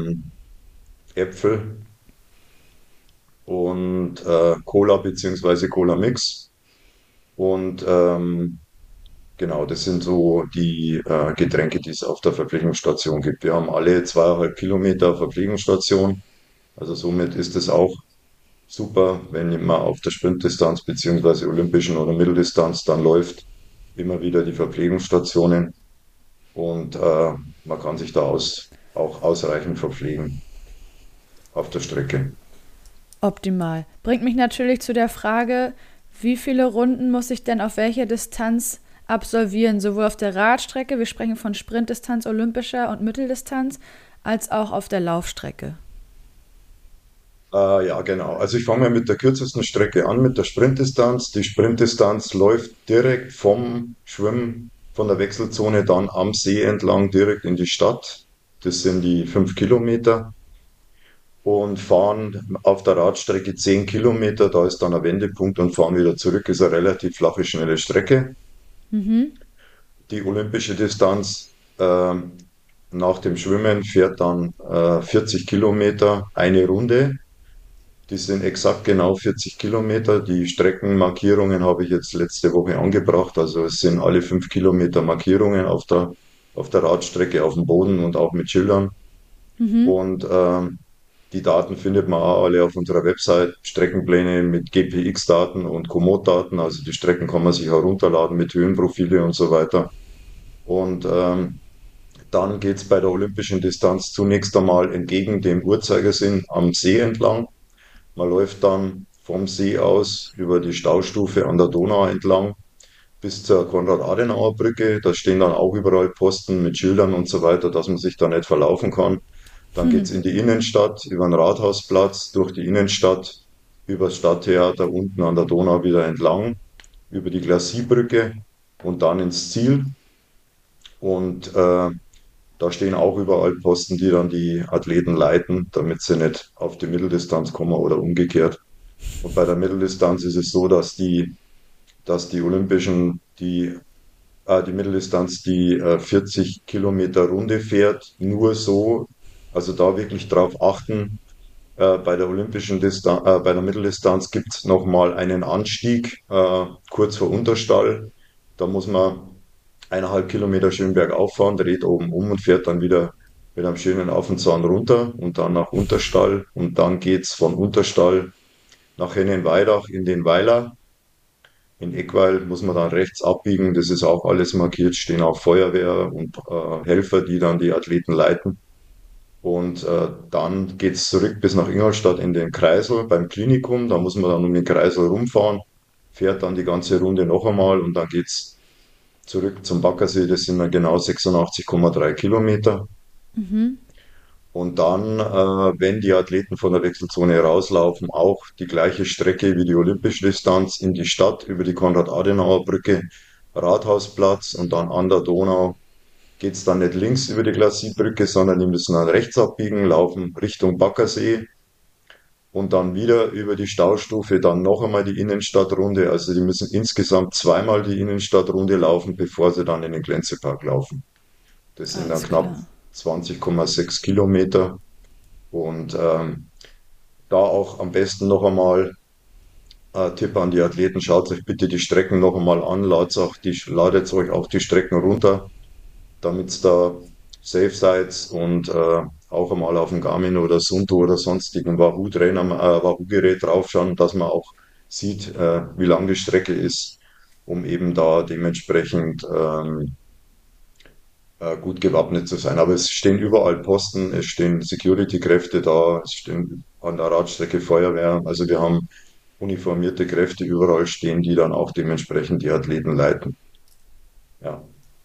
S2: Äpfel und Cola beziehungsweise Cola Mix. Und genau, das sind so die Getränke, die es auf der Verpflegungsstation gibt. Wir haben alle 2,5 Kilometer Verpflegungsstation. Also somit ist es auch super, wenn man auf der Sprintdistanz beziehungsweise olympischen oder Mitteldistanz dann läuft, immer wieder die Verpflegungsstationen, und man kann sich auch ausreichend verpflegen auf der Strecke.
S1: Optimal. Bringt mich natürlich zu der Frage, wie viele Runden muss ich denn auf welcher Distanz absolvieren? Sowohl auf der Radstrecke, wir sprechen von Sprintdistanz, olympischer und Mitteldistanz, als auch auf der Laufstrecke.
S2: Ja, genau. Also ich fange mal mit der kürzesten Strecke an, mit der Sprintdistanz. Die Sprintdistanz läuft direkt vom Schwimmen von der Wechselzone dann am See entlang direkt in die Stadt. Das sind die 5 Kilometer, und fahren auf der Radstrecke 10 Kilometer. Da ist dann ein Wendepunkt und fahren wieder zurück. Ist eine relativ flache, schnelle Strecke. Die olympische Distanz nach dem Schwimmen fährt dann 40 Kilometer eine Runde. Die sind exakt genau 40 Kilometer. Die Streckenmarkierungen habe ich jetzt letzte Woche angebracht. Also es sind alle 5 Kilometer Markierungen auf der Radstrecke auf dem Boden und auch mit Schildern. Und die Daten findet man auch alle auf unserer Website. Streckenpläne mit GPX-Daten und Komoot-Daten. Also die Strecken kann man sich herunterladen mit Höhenprofile und so weiter. Und dann geht's bei der olympischen Distanz zunächst einmal entgegen dem Uhrzeigersinn am See entlang. Man läuft dann vom See aus über die Staustufe an der Donau entlang bis zur Konrad-Adenauer-Brücke. Da stehen dann auch überall Posten mit Schildern und so weiter, dass man sich da nicht verlaufen kann. Dann geht's in die Innenstadt, über den Rathausplatz, durch die Innenstadt, über das Stadttheater, unten an der Donau wieder entlang, über die Glacis-Brücke und dann ins Ziel. Und da stehen auch überall Posten, die dann die Athleten leiten, damit sie nicht auf die Mitteldistanz kommen oder umgekehrt. Und bei der Mitteldistanz ist es so, dass die Olympischen die Mitteldistanz die 40 Kilometer Runde fährt. Nur so, also da wirklich drauf achten. Bei der Mitteldistanz gibt es nochmal einen Anstieg kurz vor Unterstall. Da muss man 1,5 Kilometer schön bergauf fahren, dreht oben um und fährt dann wieder mit einem schönen Affenzahn runter und dann nach Unterstall. Und dann geht's von Unterstall nach Hennenweidach in den Weiler. In Eckweil muss man dann rechts abbiegen. Das ist auch alles markiert, stehen auch Feuerwehr und Helfer, die dann die Athleten leiten. Und dann geht's zurück bis nach Ingolstadt in den Kreisel beim Klinikum. Da muss man dann um den Kreisel rumfahren, fährt dann die ganze Runde noch einmal und dann geht's zurück zum Baggersee. Das sind dann genau 86,3 Kilometer. Und dann, wenn die Athleten von der Wechselzone rauslaufen, auch die gleiche Strecke wie die olympische Distanz in die Stadt über die Konrad-Adenauer-Brücke, Rathausplatz und dann an der Donau geht's dann nicht links über die Glacis-Brücke, sondern die müssen dann rechts abbiegen, laufen Richtung Baggersee und dann wieder über die Staustufe, dann noch einmal die Innenstadtrunde. Also die müssen insgesamt zweimal die Innenstadtrunde laufen, bevor sie dann in den Glänzepark laufen. Das sind dann
S1: Alles
S2: knapp
S1: klar.
S2: 20,6 Kilometer. Und da auch am besten noch einmal Tipp an die Athleten, schaut euch bitte die Strecken noch einmal an, ladet euch auch die Strecken runter, damit da safe seid und auch einmal auf dem Garmin oder Suunto oder sonstigen Wahoo-Gerät draufschauen, dass man auch sieht, wie lang die Strecke ist, um eben da dementsprechend gut gewappnet zu sein. Aber es stehen überall Posten, es stehen Security-Kräfte da, es stehen an der Radstrecke Feuerwehr. Also wir haben uniformierte Kräfte überall stehen, die dann auch dementsprechend die Athleten leiten. Ja.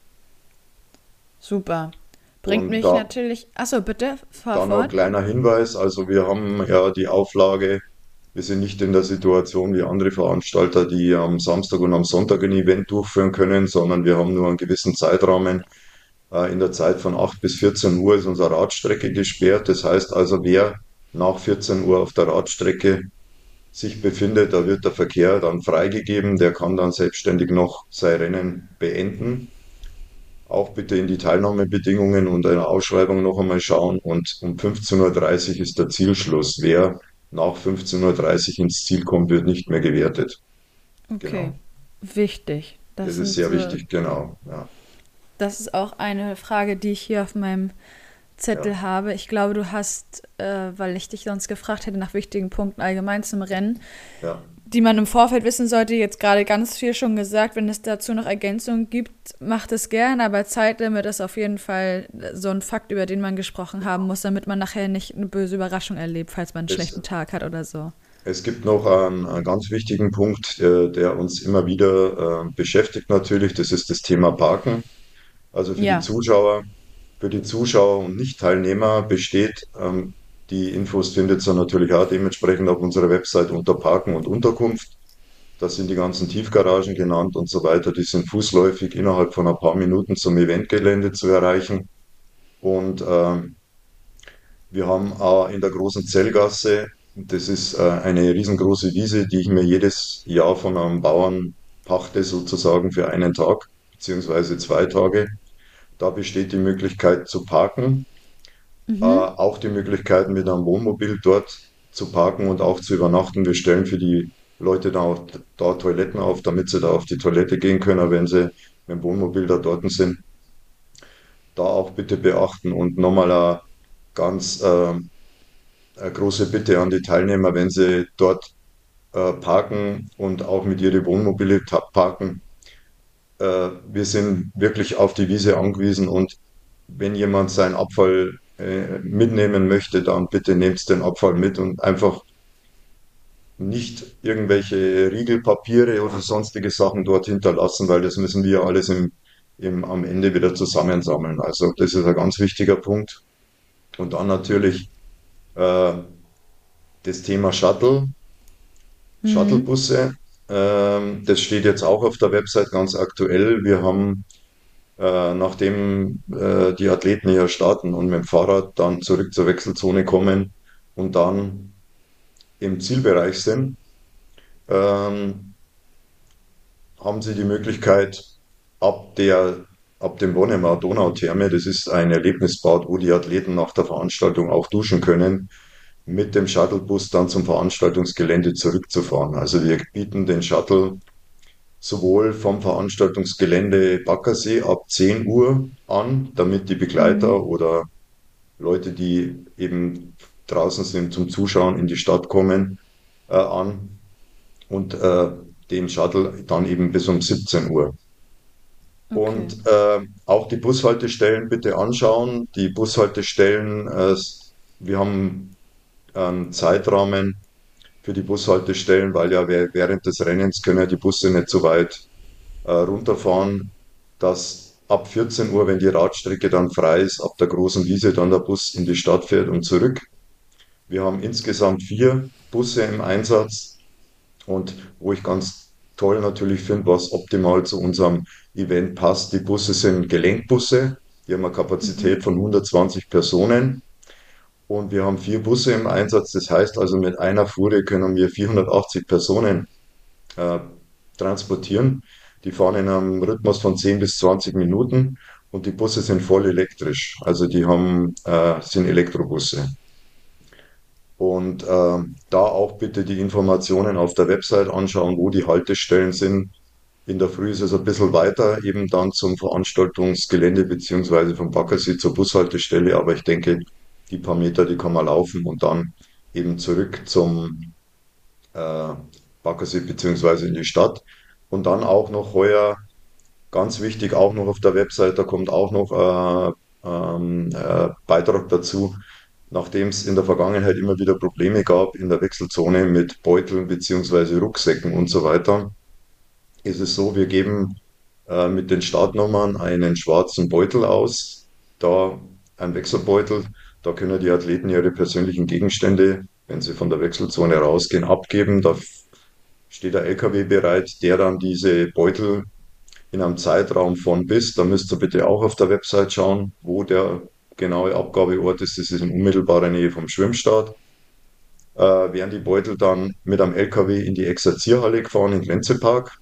S1: Super. Bringt
S2: Und
S1: mich natürlich. Achso, bitte, fahr
S2: da noch ein
S1: fort.
S2: kleiner Hinweis. Also wir haben ja die Auflage, wir sind nicht in der Situation wie andere Veranstalter, die am Samstag und am Sonntag ein Event durchführen können, sondern wir haben nur einen gewissen Zeitrahmen. In der Zeit von 8 bis 14 Uhr ist unsere Radstrecke gesperrt. Das heißt also, wer nach 14 Uhr auf der Radstrecke sich befindet, da wird der Verkehr dann freigegeben. Der kann dann selbstständig noch sein Rennen beenden. Auch bitte in die Teilnahmebedingungen und eine Ausschreibung noch einmal schauen. Und um 15:30 Uhr ist der Zielschluss. Wer nach 15:30 Uhr ins Ziel kommt, wird nicht mehr gewertet.
S1: Okay.
S2: Genau.
S1: Wichtig.
S2: Das ist sehr wichtig, genau. Ja,
S1: Das ist auch eine Frage, die ich hier auf meinem
S2: ja,
S1: Zettel habe. Ich glaube, du hast, weil ich dich sonst gefragt hätte nach wichtigen Punkten allgemein zum Rennen,
S2: ja.
S1: die man im Vorfeld wissen sollte, jetzt gerade ganz viel schon gesagt. Wenn es dazu noch Ergänzungen gibt, macht es gern, aber Zeitlimit ist auf jeden Fall so ein Fakt, über den man gesprochen haben muss, damit man nachher nicht eine böse Überraschung erlebt, falls man einen
S2: Es,
S1: schlechten Tag hat oder so.
S2: es gibt noch einen ganz wichtigen Punkt, der uns immer wieder beschäftigt natürlich. Das ist das Thema Parken. Also
S1: Ja,
S2: für die Zuschauer und Nicht-Teilnehmer besteht, die Infos findet ihr natürlich auch dementsprechend auf unserer Website unter Parken und Unterkunft. Das sind die ganzen Tiefgaragen genannt und so weiter. Die sind fußläufig innerhalb von ein paar Minuten zum Eventgelände zu erreichen. Und wir haben in der großen Zellgasse, das ist eine riesengroße Wiese, die ich mir jedes Jahr von einem Bauern pachte, sozusagen für einen Tag beziehungsweise 2 Tage. Da besteht die Möglichkeit zu parken, auch die Möglichkeit mit einem Wohnmobil dort zu parken und auch zu übernachten. Wir stellen für die Leute da auch da Toiletten auf, damit sie da auf die Toilette gehen können, wenn sie mit dem Wohnmobil da dort sind. Da auch bitte beachten und nochmal ganz eine große Bitte an die Teilnehmer, wenn sie dort parken und auch mit ihre Wohnmobile parken. Wir sind wirklich auf die Wiese angewiesen und wenn jemand seinen Abfall mitnehmen möchte, dann bitte nehmt den Abfall mit und einfach nicht irgendwelche Riegelpapiere oder sonstige Sachen dort hinterlassen, weil das müssen wir alles am Ende wieder zusammensammeln. Also das ist ein ganz wichtiger Punkt. Und dann natürlich äh, das Thema
S1: Mhm.
S2: Shuttlebusse. Das steht jetzt auch auf der Website ganz aktuell. Wir haben, nachdem die Athleten hier starten und mit dem Fahrrad dann zurück zur Wechselzone kommen und dann im Zielbereich sind, ähm, haben Sie die Möglichkeit, ab ab dem Wonnemar Donautherme, das ist ein Erlebnisbad, wo die Athleten nach der Veranstaltung auch duschen können, mit dem Shuttlebus dann zum Veranstaltungsgelände zurückzufahren. Also wir bieten den Shuttle sowohl vom Veranstaltungsgelände Baggersee ab 10 Uhr an, damit die
S1: Mhm.
S2: Begleiter oder Leute, die eben draußen sind zum Zuschauen in die Stadt kommen, an und den Shuttle dann eben bis um 17 Uhr.
S1: Okay.
S2: Und auch die Bushaltestellen bitte anschauen. Die Bushaltestellen, wir haben einen Zeitrahmen für die Bushaltestellen, weil ja während des Rennens können ja die Busse nicht so weit runterfahren, dass ab 14 Uhr, wenn die Radstrecke dann frei ist, ab der großen Wiese dann der Bus in die Stadt fährt und zurück. Wir haben insgesamt 4 Busse im Einsatz. Und wo ich ganz toll natürlich finde, was optimal zu unserem Event passt, die Busse sind Gelenkbusse. Die haben eine
S1: Mhm.
S2: Kapazität von 120 Personen und wir haben 4 Busse im Einsatz. Das heißt also, mit einer Fuhre können wir 480 Personen äh, transportieren. Die fahren in einem Rhythmus von 10 bis 20 Minuten und die Busse sind voll elektrisch. Also sind Elektrobusse. Und da auch bitte die Informationen auf der Website anschauen, wo die Haltestellen sind. In der Früh ist es ein bisschen weiter, eben dann zum Veranstaltungsgelände beziehungsweise vom Baggersee zur Bushaltestelle. Aber ich denke, die paar Meter, die kann man laufen und dann eben zurück zum äh, Baggersee beziehungsweise in die Stadt. Und dann auch noch heuer, ganz wichtig, auch noch auf der Website, da kommt auch noch Beitrag dazu. Nachdem es in der Vergangenheit immer wieder Probleme gab in der Wechselzone mit Beuteln beziehungsweise Rucksäcken und so weiter, ist es so, wir geben mit den Startnummern einen schwarzen Beutel aus, da ein Wechselbeutel, da können die Athleten ihre persönlichen Gegenstände, wenn sie von der Wechselzone rausgehen, abgeben. Da steht der LKW bereit, der dann diese Beutel in einem Zeitraum von bis, da müsst ihr bitte auch auf der Website schauen, wo der genaue Abgabeort ist. Das ist in unmittelbarer Nähe vom Schwimmstart. Werden die Beutel dann mit einem LKW in die Exerzierhalle gefahren, in den Grenzepark.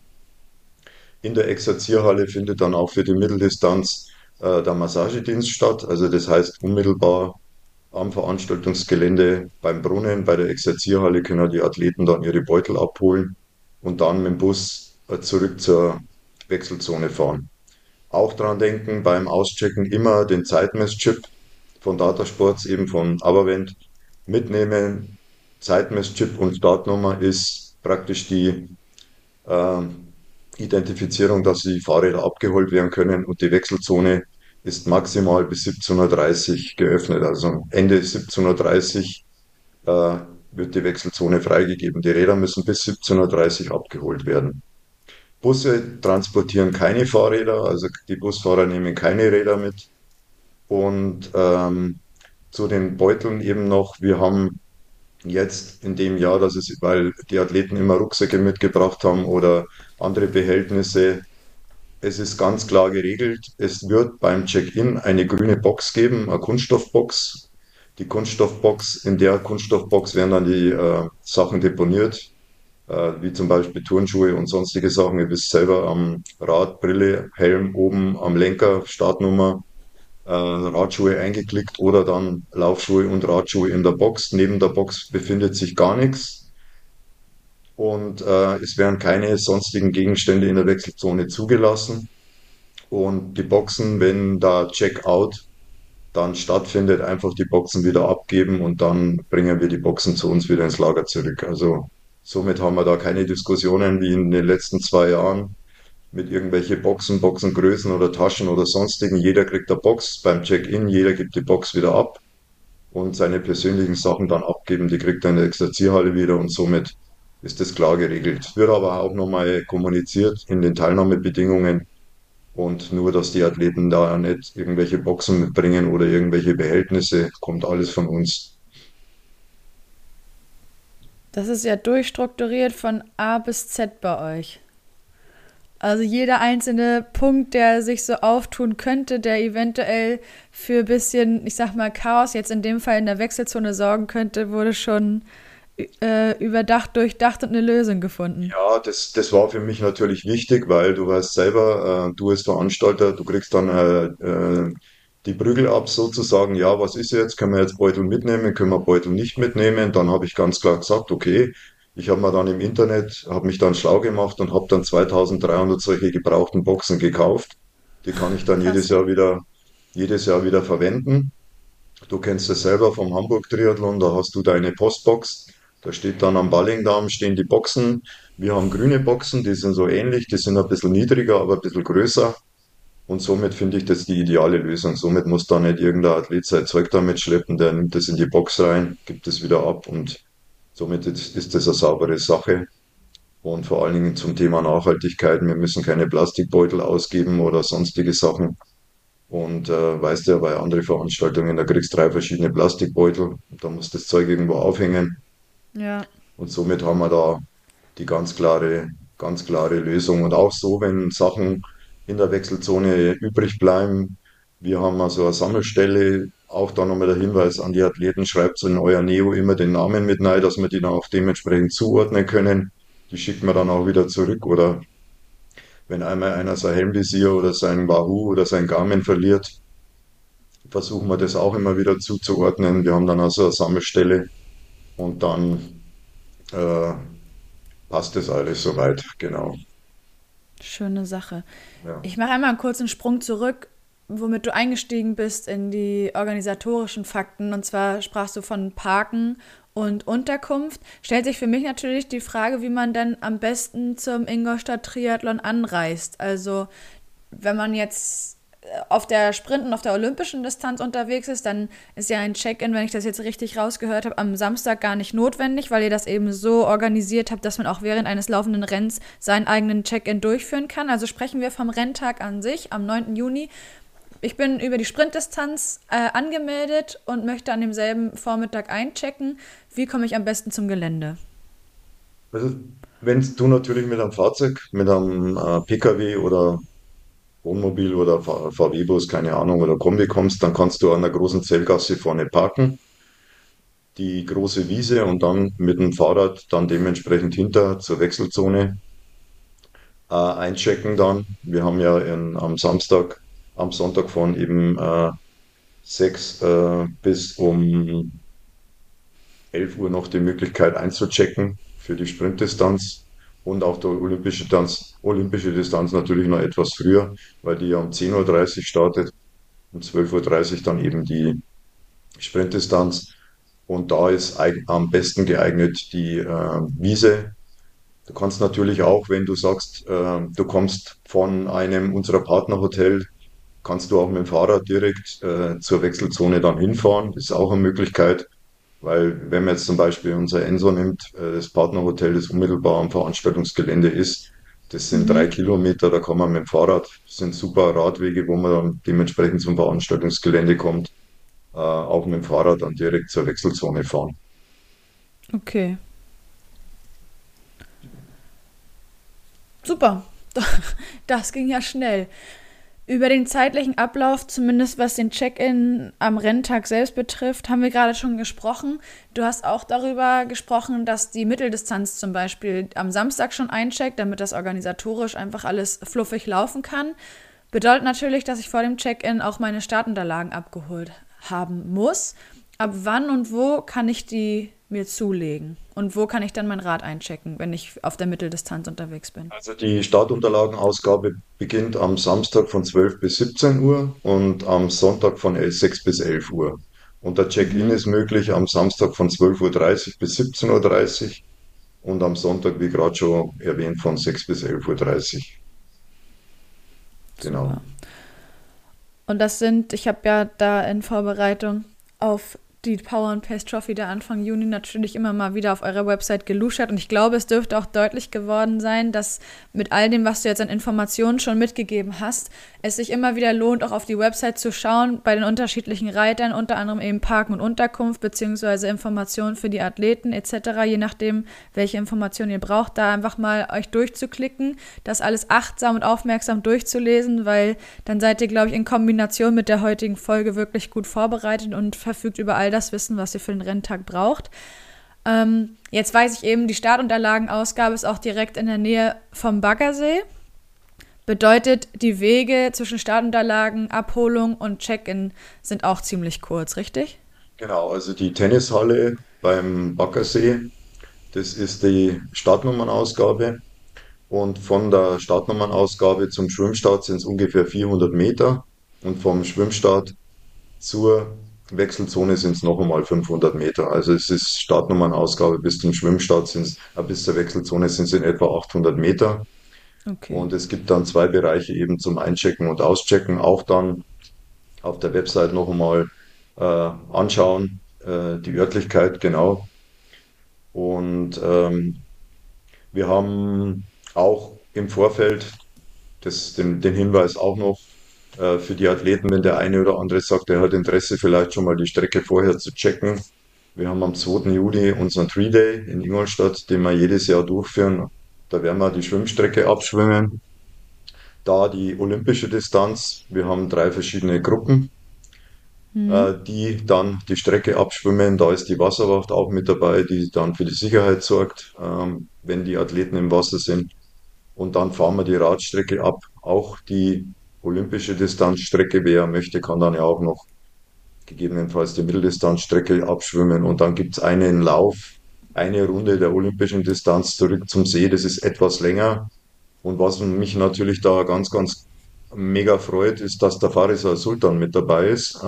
S2: In der Exerzierhalle findet dann auch für die Mitteldistanz der Massagedienst statt. Also das heißt, unmittelbar am Veranstaltungsgelände beim Brunnen, bei der Exerzierhalle können die Athleten dann ihre Beutel abholen und dann mit dem Bus zurück zur Wechselzone fahren. Auch dran denken, beim Auschecken immer den Zeitmesschip von Datasports, eben von Avavent, mitnehmen. Zeitmesschip und Startnummer ist praktisch die äh, Identifizierung, dass die Fahrräder abgeholt werden können und die Wechselzone ist maximal bis 17:30 Uhr geöffnet. Also Ende 17:30 Uhr wird die Wechselzone freigegeben. Die Räder müssen bis 17:30 Uhr abgeholt werden. Busse transportieren keine Fahrräder, also die Busfahrer nehmen keine Räder mit. Und zu den Beuteln eben noch, wir haben jetzt in dem Jahr, weil die Athleten immer Rucksäcke mitgebracht haben oder andere Behältnisse, es ist ganz klar geregelt, es wird beim Check-in eine grüne Box geben, eine Kunststoffbox. Die Kunststoffbox, in der Kunststoffbox werden dann die Sachen deponiert, wie zum Beispiel Turnschuhe und sonstige Sachen. Ihr wisst selber, am Rad, Brille, Helm oben am Lenker, Startnummer, Radschuhe eingeklickt oder dann Laufschuhe und Radschuhe in der Box. Neben der Box befindet sich gar nichts und es werden keine sonstigen Gegenstände in der Wechselzone zugelassen. Und die Boxen, wenn da Checkout dann stattfindet, einfach die Boxen wieder abgeben und dann bringen wir die Boxen zu uns wieder ins Lager zurück. Also somit haben wir da keine Diskussionen wie in den letzten 2 Jahren mit irgendwelche Boxengrößen oder Taschen oder sonstigen. Jeder kriegt eine Box beim Check-in, jeder gibt die Box wieder ab und seine persönlichen Sachen dann abgeben, die kriegt er in der Exerzierhalle wieder und somit ist das klar geregelt. Es wird aber auch nochmal kommuniziert in den Teilnahmebedingungen und nur, dass die Athleten da nicht irgendwelche Boxen mitbringen oder irgendwelche Behältnisse, kommt alles von uns.
S1: Das ist ja durchstrukturiert von A bis Z bei euch. Also jeder einzelne Punkt, der sich so auftun könnte, der eventuell für ein bisschen, ich sag mal, Chaos jetzt in dem Fall in der Wechselzone sorgen könnte, wurde schon überdacht, durchdacht und eine Lösung gefunden.
S2: Ja, das war für mich natürlich wichtig, weil du weißt selber, du als Veranstalter, du kriegst dann die Prügel ab sozusagen, ja, was ist jetzt? Können wir jetzt Beutel mitnehmen? Können wir Beutel nicht mitnehmen? Dann habe ich ganz klar gesagt, okay, ich habe mir dann im Internet, habe mich dann schlau gemacht und habe dann 2300 solche gebrauchten Boxen gekauft. Die kann ich dann
S1: Krass.
S2: jedes Jahr wieder verwenden. Du kennst es selber vom Hamburg-Triathlon, da hast du deine Postbox. Da steht dann am Ballingdamm stehen die Boxen. Wir haben grüne Boxen, die sind so ähnlich, die sind ein bisschen niedriger, aber ein bisschen größer. Und somit finde ich das die ideale Lösung. Somit muss da nicht irgendein Athlet sein Zeug da mitschleppen, der nimmt das in die Box rein, gibt es wieder ab und somit ist das eine saubere Sache. Und vor allen Dingen zum Thema Nachhaltigkeit, wir müssen keine Plastikbeutel ausgeben oder sonstige Sachen. Und weißt ja, bei anderen Veranstaltungen, da kriegst du drei verschiedene Plastikbeutel, da musst du das Zeug irgendwo aufhängen.
S1: Ja.
S2: Und somit haben wir da die ganz klare Lösung. Und auch so, wenn Sachen in der Wechselzone übrig bleiben, wir haben also eine Sammelstelle, auch da nochmal der Hinweis an die Athleten, schreibt in euer Neo immer den Namen mit rein, dass wir die dann auch dementsprechend zuordnen können. Die schickt man dann auch wieder zurück. Oder wenn einmal einer sein Helmvisier oder sein Wahoo oder sein Garmin verliert, versuchen wir das auch immer wieder zuzuordnen. Wir haben dann also eine Sammelstelle und dann äh, passt das alles soweit. Genau.
S1: Schöne Sache.
S2: Ja.
S1: Ich mache einmal einen kurzen Sprung zurück, womit du eingestiegen bist in die organisatorischen Fakten. Und zwar sprachst du von Parken und Unterkunft. Stellt sich für mich natürlich die Frage, wie man denn am besten zum Ingolstadt Triathlon anreist. Also wenn man jetzt auf der Sprint- und auf der olympischen Distanz unterwegs ist, dann ist ja ein Check-in, wenn ich das jetzt richtig rausgehört habe, am Samstag gar nicht notwendig, weil ihr das eben so organisiert habt, dass man auch während eines laufenden Rennens seinen eigenen Check-in durchführen kann. Also sprechen wir vom Renntag an sich am 9. Juni. Ich bin über die Sprintdistanz angemeldet und möchte an demselben Vormittag einchecken. Wie komme ich am besten zum Gelände?
S2: Also, wenn du natürlich mit einem Fahrzeug, mit einem PKW oder Wohnmobil oder VW-Bus, keine Ahnung, oder Kombi kommst, dann kannst du an der großen Zellgasse vorne parken, die große Wiese und dann mit dem Fahrrad dann dementsprechend hinter zur Wechselzone einchecken dann. Wir haben ja am Sonntag von eben 6 bis um 11 Uhr noch die Möglichkeit einzuchecken für die Sprintdistanz und auch der olympische Distanz natürlich noch etwas früher, weil die ja um 10:30 Uhr startet, um 12:30 Uhr dann eben die Sprintdistanz. Und da ist am besten geeignet die Wiese. Du kannst natürlich auch, wenn du sagst, du kommst von einem unserer Partnerhotel, kannst du auch mit dem Fahrrad direkt zur Wechselzone dann hinfahren. Das ist auch eine Möglichkeit, weil wenn man jetzt zum Beispiel unser Enso nimmt, das Partnerhotel, das unmittelbar am Veranstaltungsgelände ist, das sind 3 Kilometer, da kann man mit dem Fahrrad, das sind super Radwege, wo man dann dementsprechend zum Veranstaltungsgelände kommt, auch mit dem Fahrrad dann direkt zur Wechselzone fahren.
S1: Okay, super. Das ging ja schnell. Über den zeitlichen Ablauf, zumindest was den Check-in am Renntag selbst betrifft, haben wir gerade schon gesprochen. Du hast auch darüber gesprochen, dass die Mitteldistanz zum Beispiel am Samstag schon eincheckt, damit das organisatorisch einfach alles fluffig laufen kann. Bedeutet natürlich, dass ich vor dem Check-in auch meine Startunterlagen abgeholt haben muss. Ab wann und wo kann ich die mir zulegen? Und wo kann ich dann mein Rad einchecken, wenn ich auf der Mitteldistanz unterwegs bin?
S2: Also die Startunterlagenausgabe beginnt am Samstag von 12 bis 17 Uhr und am Sonntag von 6 bis 11 Uhr. Und der Check-in ist möglich am Samstag von 12:30 Uhr bis 17:30 Uhr und am Sonntag, wie gerade schon erwähnt, von 6 bis 11:30 Uhr. Genau.
S1: Super. Und das sind, ich habe ja da in Vorbereitung auf die Power and Pace Trophy da Anfang Juni natürlich immer mal wieder auf eurer Website geluschert. Und ich glaube, es dürfte auch deutlich geworden sein, dass mit all dem, was du jetzt an Informationen schon mitgegeben hast, es sich immer wieder lohnt, auch auf die Website zu schauen, bei den unterschiedlichen Reitern, unter anderem eben Parken und Unterkunft, beziehungsweise Informationen für die Athleten etc., je nachdem, welche Informationen ihr braucht, da einfach mal euch durchzuklicken, das alles achtsam und aufmerksam durchzulesen, weil dann seid ihr, glaube ich, in Kombination mit der heutigen Folge wirklich gut vorbereitet und verfügt über all das Wissen, was ihr für den Renntag braucht. Jetzt weiß ich eben, die Startunterlagenausgabe ist auch direkt in der Nähe vom Baggersee. Bedeutet, die Wege zwischen Startunterlagen, Abholung und Check-in sind auch ziemlich kurz, richtig?
S2: Genau, also die Tennishalle beim Baggersee, das ist die Startnummernausgabe. Und von der Startnummernausgabe zum Schwimmstart sind es ungefähr 400 Meter. Und vom Schwimmstart zur Wechselzone sind es noch einmal 500 Meter. Also es ist Startnummernausgabe bis zum Schwimmstart bis zur Wechselzone sind es in etwa 800 Meter.
S1: Okay.
S2: Und es gibt dann zwei Bereiche eben zum Einchecken und Auschecken. Auch dann auf der Website noch einmal anschauen, die Örtlichkeit genau. Und wir haben auch im Vorfeld den Hinweis auch noch für die Athleten, wenn der eine oder andere sagt, er hat Interesse, vielleicht schon mal die Strecke vorher zu checken. Wir haben am 2. Juli unseren Tree Day in Ingolstadt, den wir jedes Jahr durchführen. Da werden wir die Schwimmstrecke abschwimmen. Da die olympische Distanz. Wir haben drei verschiedene Gruppen,
S1: Mhm.
S2: die dann die Strecke abschwimmen. Da ist die Wasserwacht auch mit dabei, die dann für die Sicherheit sorgt, wenn die Athleten im Wasser sind. Und dann fahren wir die Radstrecke ab. Auch die olympische Distanzstrecke, wer möchte, kann dann ja auch noch gegebenenfalls die Mitteldistanzstrecke abschwimmen. Und dann gibt's einen Lauf, eine Runde der olympischen Distanz zurück zum See. Das ist etwas länger. Und was mich natürlich da ganz mega freut, ist, dass der Faris Sultan mit dabei ist.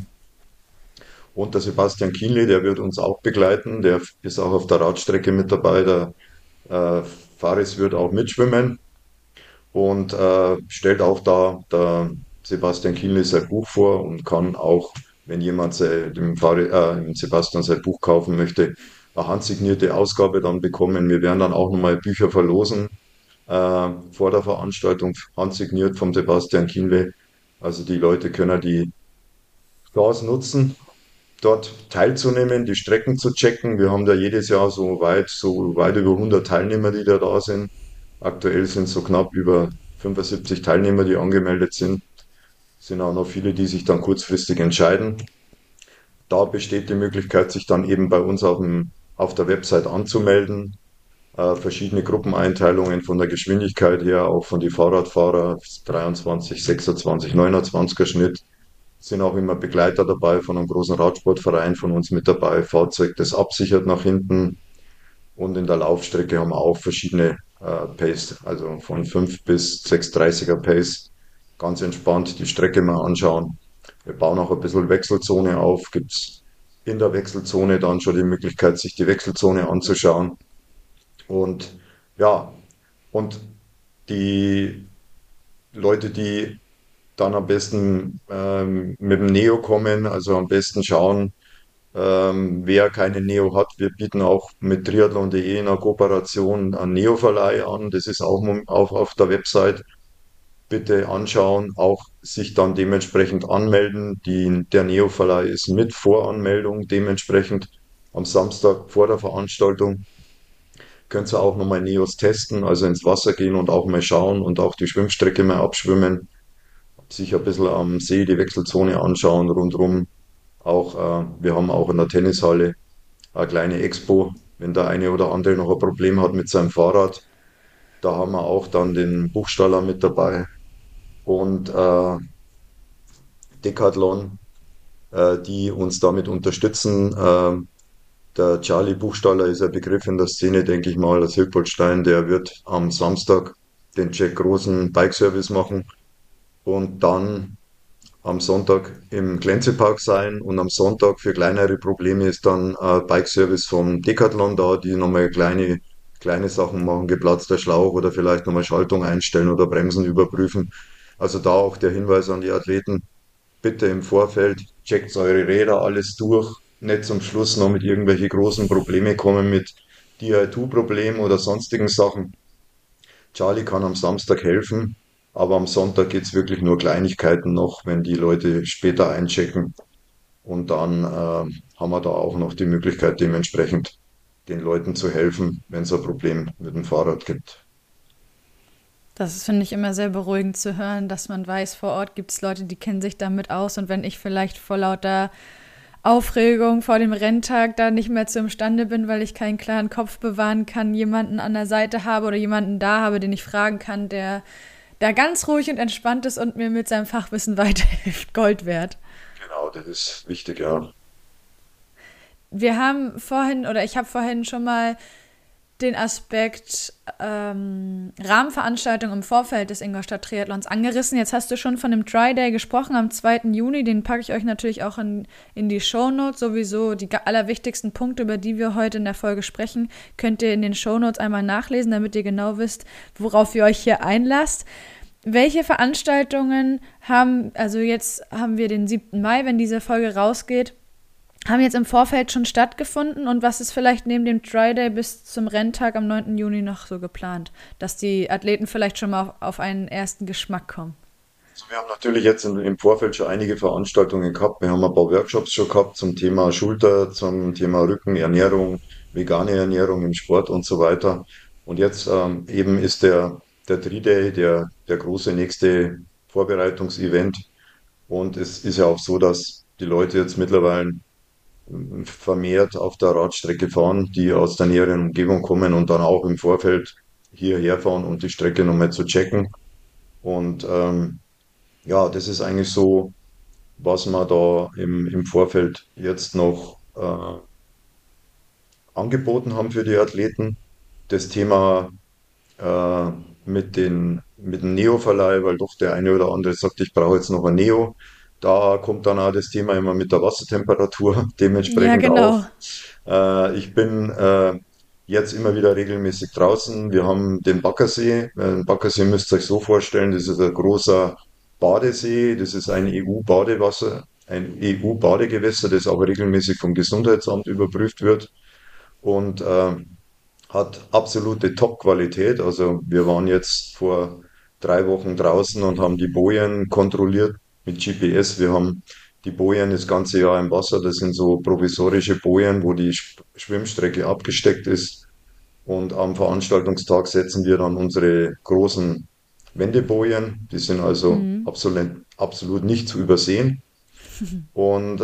S2: Und der Sebastian Kienle, der wird uns auch begleiten. Der ist auch auf der Radstrecke mit dabei. Der Faris wird auch mitschwimmen und stellt auch da der Sebastian Kienle sein Buch vor und kann auch, wenn jemand dem Sebastian sein Buch kaufen möchte, eine handsignierte Ausgabe dann bekommen. Wir werden dann auch nochmal Bücher verlosen vor der Veranstaltung, handsigniert vom Sebastian Kienle. Also die Leute können die Chance nutzen, dort teilzunehmen, die Strecken zu checken. Wir haben da jedes Jahr so weit über 100 Teilnehmer, die da sind. Aktuell sind so knapp über 75 Teilnehmer, die angemeldet sind. Es sind auch noch viele, die sich dann kurzfristig entscheiden. Da besteht die Möglichkeit, sich dann eben bei uns auf der Website anzumelden. Verschiedene Gruppeneinteilungen von der Geschwindigkeit her, auch von die Fahrradfahrer, 23, 26, 29er Schnitt. Sind auch immer Begleiter dabei von einem großen Radsportverein von uns mit dabei, Fahrzeug, das absichert nach hinten. Und in der Laufstrecke haben wir auch verschiedene Pace, also von 5 bis 6,30er Pace. Ganz entspannt die Strecke mal anschauen. Wir bauen auch ein bisschen Wechselzone auf. Gibt's in der Wechselzone dann schon die Möglichkeit, sich die Wechselzone anzuschauen. Und ja, und die Leute, die dann am besten mit dem Neo kommen, also am besten schauen, wer keine Neo hat. Wir bieten auch mit triathlon.de in einer Kooperation einen Neo-Verleih an. Das ist auch auf der Website. Bitte anschauen, auch sich dann dementsprechend anmelden. Der Neo-Verleih ist mit Voranmeldung dementsprechend am Samstag vor der Veranstaltung. Könnt ihr auch nochmal Neos testen, also ins Wasser gehen und auch mal schauen und auch die Schwimmstrecke mal abschwimmen, sich ein bisschen am See die Wechselzone anschauen rundrum. Wir haben auch in der Tennishalle eine kleine Expo, wenn der eine oder andere noch ein Problem hat mit seinem Fahrrad. Da haben wir auch dann den Buchstaller mit dabei und Decathlon, die uns damit unterstützen. Der Charlie Buchstaller ist ein Begriff in der Szene, denke ich mal, als Hilpoltstein. Der wird am Samstag den Jack Großen Bikeservice machen und dann am Sonntag im Glänzepark sein und am Sonntag für kleinere Probleme ist dann Bike-Service vom Decathlon da, die nochmal kleine Sachen machen, geplatzter Schlauch oder vielleicht nochmal Schaltung einstellen oder Bremsen überprüfen. Also da auch der Hinweis an die Athleten, bitte im Vorfeld checkt eure Räder alles durch, nicht zum Schluss noch mit irgendwelche großen Probleme kommen mit DI2-Problemen oder sonstigen Sachen. Charlie kann am Samstag helfen, aber am Sonntag geht's wirklich nur Kleinigkeiten noch, wenn die Leute später einchecken. Und dann haben wir da auch noch die Möglichkeit, dementsprechend den Leuten zu helfen, wenn es ein Problem mit dem Fahrrad gibt.
S1: Das finde ich immer sehr beruhigend zu hören, dass man weiß, vor Ort gibt es Leute, die kennen sich damit aus. Und wenn ich vielleicht vor lauter Aufregung vor dem Renntag da nicht mehr zu imstande bin, weil ich keinen klaren Kopf bewahren kann, jemanden an der Seite habe oder jemanden da habe, den ich fragen kann, der da ganz ruhig und entspannt ist und mir mit seinem Fachwissen weiterhilft. Gold wert.
S2: Genau, das ist wichtig, ja.
S1: Wir haben vorhin, oder ich habe vorhin schon mal den Aspekt Rahmenveranstaltung im Vorfeld des Ingolstadt Triathlons angerissen. Jetzt hast du schon von dem Tri Day gesprochen am 2. Juni. Den packe ich euch natürlich auch in die Shownotes. Sowieso die allerwichtigsten Punkte, über die wir heute in der Folge sprechen, könnt ihr in den Shownotes einmal nachlesen, damit ihr genau wisst, worauf ihr euch hier einlasst. Welche Veranstaltungen also jetzt haben wir den 7. Mai, wenn diese Folge rausgeht, haben jetzt im Vorfeld schon stattgefunden und was ist vielleicht neben dem Tri-Day bis zum Renntag am 9. Juni noch so geplant, dass die Athleten vielleicht schon mal auf einen ersten Geschmack kommen?
S2: Also wir haben natürlich jetzt im Vorfeld schon einige Veranstaltungen gehabt. Wir haben ein paar Workshops schon gehabt zum Thema Schulter, zum Thema Rücken, Ernährung, vegane Ernährung im Sport und so weiter. Und jetzt eben ist der Tri-Day, der große nächste Vorbereitungsevent. Und es ist ja auch so, dass die Leute jetzt mittlerweile vermehrt auf der Radstrecke fahren, die aus der näheren Umgebung kommen und dann auch im Vorfeld hierher fahren, um die Strecke nochmal zu checken. Und ja, das ist eigentlich so, was wir da im Vorfeld jetzt noch angeboten haben für die Athleten. Das Thema äh, mit dem Neo-Verleih, weil doch der eine oder andere sagt, ich brauche jetzt noch ein Neo. Da kommt dann auch das Thema immer mit der Wassertemperatur
S1: Ja,
S2: dementsprechend auf.
S1: genau.
S2: Ich bin jetzt immer wieder regelmäßig draußen. Wir haben den Baggersee. Den Baggersee müsst ihr euch so vorstellen, das ist ein großer Badesee, das ist ein EU-Badewasser, ein EU-Badegewässer, das aber regelmäßig vom Gesundheitsamt überprüft wird und hat absolute Top-Qualität. Also wir waren jetzt vor 3 Wochen draußen und haben die Bojen kontrolliert mit GPS. Wir haben die Bojen das ganze Jahr im Wasser. Das sind so provisorische Bojen, wo die Schwimmstrecke abgesteckt ist. Und am Veranstaltungstag setzen wir dann unsere großen Wendebojen. Die sind also
S1: Mhm.
S2: absolut nicht zu übersehen. Und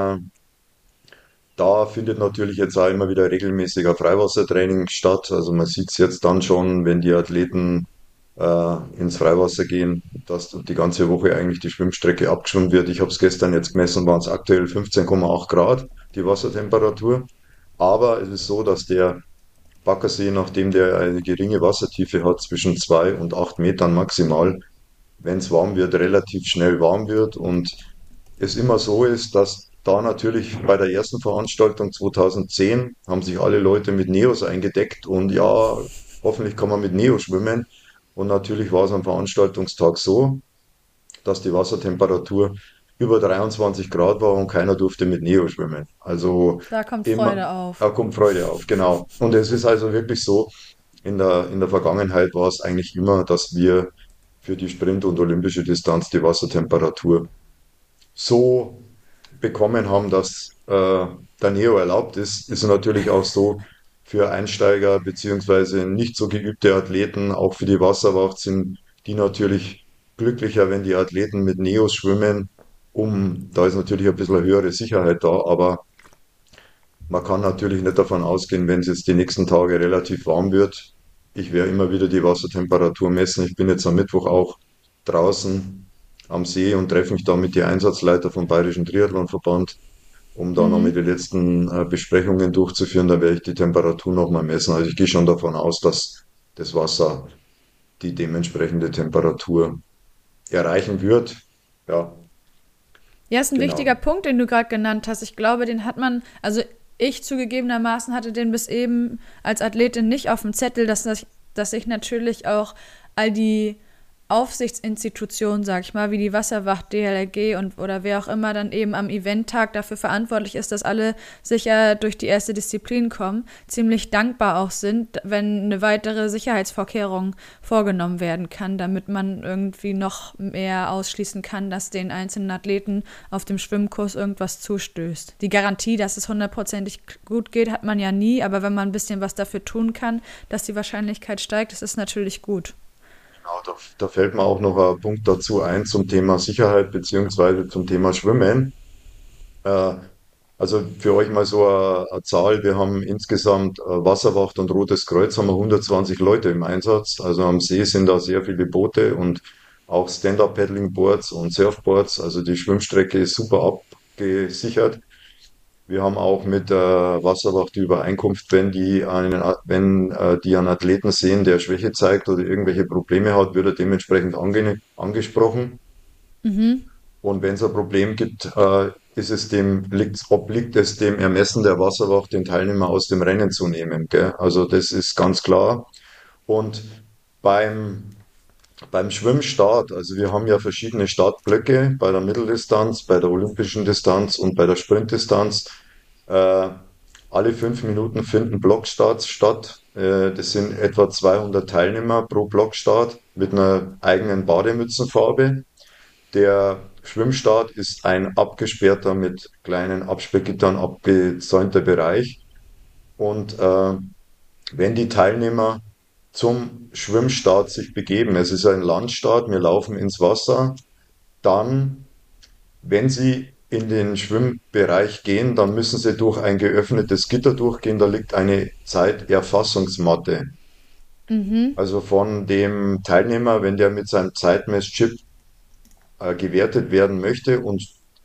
S2: da findet natürlich jetzt auch immer wieder regelmäßiger Freiwassertraining statt. Also man sieht es jetzt dann schon, wenn die Athleten ins Freiwasser gehen, dass die ganze Woche eigentlich die Schwimmstrecke abgeschwommen wird. Ich habe es gestern jetzt gemessen, waren es aktuell 15,8 Grad, die Wassertemperatur. Aber es ist so, dass der Baggersee, nachdem der eine geringe Wassertiefe hat, zwischen 2 und 8 Metern maximal, wenn es warm wird, relativ schnell warm wird und es immer so ist, dass da natürlich bei der ersten Veranstaltung 2010 haben sich alle Leute mit Neos eingedeckt und ja, hoffentlich kann man mit Neo schwimmen. Und natürlich war es am Veranstaltungstag so, dass die Wassertemperatur über 23 Grad war und keiner durfte mit Neo schwimmen. Also
S1: Da kommt
S2: immer,
S1: Freude auf.
S2: da kommt Freude auf, genau. Und es ist also wirklich so, in der Vergangenheit war es eigentlich immer, dass wir für die Sprint- und olympische Distanz die Wassertemperatur so bekommen haben, dass der Neo erlaubt ist, ist natürlich auch so für Einsteiger beziehungsweise nicht so geübte Athleten, auch für die Wasserwacht sind die natürlich glücklicher, wenn die Athleten mit Neos schwimmen. Da ist natürlich ein bisschen eine höhere Sicherheit da, aber man kann natürlich nicht davon ausgehen, wenn es jetzt die nächsten Tage relativ warm wird. Ich werde immer wieder die Wassertemperatur messen. Ich bin jetzt am Mittwoch auch draußen am See und treffe mich da mit den Einsatzleiter vom Bayerischen Triathlonverband, um da nochmal
S1: Mhm.
S2: die letzten Besprechungen durchzuführen. Da werde ich die Temperatur nochmal messen. Also ich gehe schon davon aus, dass das Wasser die dementsprechende Temperatur erreichen wird. Ja,
S1: Ja, ist ein wichtiger
S2: genau.
S1: Punkt, den du gerade genannt hast. Ich glaube, den hat man, also ich zugegebenermaßen hatte den bis eben als Athletin nicht auf dem Zettel, dass ich natürlich auch all die Aufsichtsinstitutionen, sag ich mal, wie die Wasserwacht, DLRG und oder wer auch immer dann eben am Eventtag dafür verantwortlich ist, dass alle sicher durch die erste Disziplin kommen, ziemlich dankbar auch sind, wenn eine weitere Sicherheitsvorkehrung vorgenommen werden kann, damit man irgendwie noch mehr ausschließen kann, dass den einzelnen Athleten auf dem Schwimmkurs irgendwas zustößt. Die Garantie, dass es hundertprozentig gut geht, hat man ja nie, aber wenn man ein bisschen was dafür tun kann, dass die Wahrscheinlichkeit steigt, das ist natürlich gut.
S2: Genau, da fällt mir auch noch ein Punkt dazu ein zum Thema Sicherheit beziehungsweise zum Thema Schwimmen. Äh, also für euch mal so eine Zahl. Wir haben insgesamt Wasserwacht und Rotes Kreuz haben wir 120 Leute im Einsatz. Also am See sind da sehr viele Boote und auch Stand-Up-Paddling-Boards und Surfboards. Also die Schwimmstrecke ist super abgesichert. Wir haben auch mit der Wasserwacht die Übereinkunft, wenn die einen Athleten sehen, der Schwäche zeigt oder irgendwelche Probleme hat, wird er dementsprechend angesprochen.
S1: Mhm.
S2: Und wenn es ein Problem gibt, obliegt es dem Ermessen der Wasserwacht, den Teilnehmer aus dem Rennen zu nehmen. Gell? Also das ist ganz klar. Und beim, beim Schwimmstart, also wir haben ja verschiedene Startblöcke bei der Mitteldistanz, bei der olympischen Distanz und bei der Sprintdistanz. Äh, alle 5 Minuten finden Blockstarts statt. Das sind etwa 200 Teilnehmer pro Blockstart mit einer eigenen Bademützenfarbe. Der Schwimmstart ist ein abgesperrter, mit kleinen Absperrgittern abgezäunter Bereich. Und wenn die Teilnehmer zum Schwimmstart sich begeben, es ist ein Landstart, wir laufen ins Wasser, dann, wenn sie in den Schwimmbereich gehen, dann müssen sie durch ein geöffnetes Gitter durchgehen, da liegt eine Zeiterfassungsmatte.
S1: Mhm.
S2: Also von dem Teilnehmer, wenn der mit seinem Zeitmesschip gewertet werden möchte und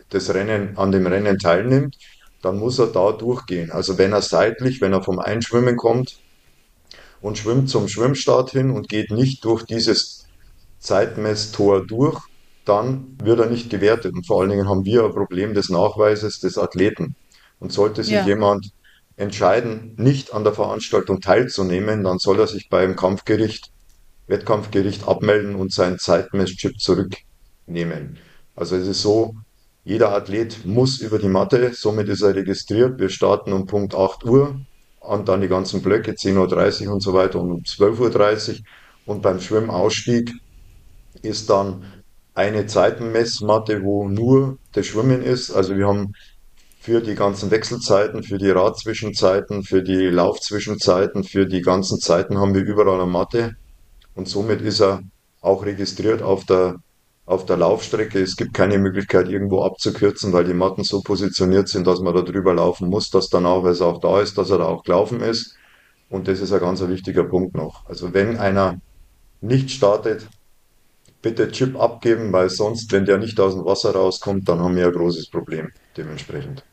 S2: an dem Rennen teilnimmt, dann muss er da durchgehen. Also wenn er vom Einschwimmen kommt und schwimmt zum Schwimmstart hin und geht nicht durch dieses Zeitmesstor durch, dann wird er nicht gewertet. Und vor allen Dingen haben wir ein Problem des Nachweises des Athleten. Und sollte sich
S1: Ja.
S2: jemand entscheiden, nicht an der Veranstaltung teilzunehmen, dann soll er sich beim Wettkampfgericht abmelden und seinen Zeitmesschip zurücknehmen. Also es ist so, jeder Athlet muss über die Matte, somit ist er registriert. Wir starten um Punkt 8 Uhr und dann die ganzen Blöcke 10:30 Uhr und so weiter und um 12:30 Uhr. Und beim Schwimmausstieg ist dann eine Zeitenmessmatte, wo nur das Schwimmen ist. Also wir haben für die ganzen Wechselzeiten, für die Radzwischenzeiten, für die Laufzwischenzeiten, für die ganzen Zeiten haben wir überall eine Matte und somit ist er auch registriert auf der Laufstrecke. Es gibt keine Möglichkeit, irgendwo abzukürzen, weil die Matten so positioniert sind, dass man da drüber laufen muss, dass dann auch, wenn es auch da ist, dass er da auch gelaufen ist. Und das ist ein ganz wichtiger Punkt noch. Also wenn einer nicht startet, bitte Chip abgeben, weil sonst, wenn der nicht aus dem Wasser rauskommt, dann haben wir ein großes Problem dementsprechend.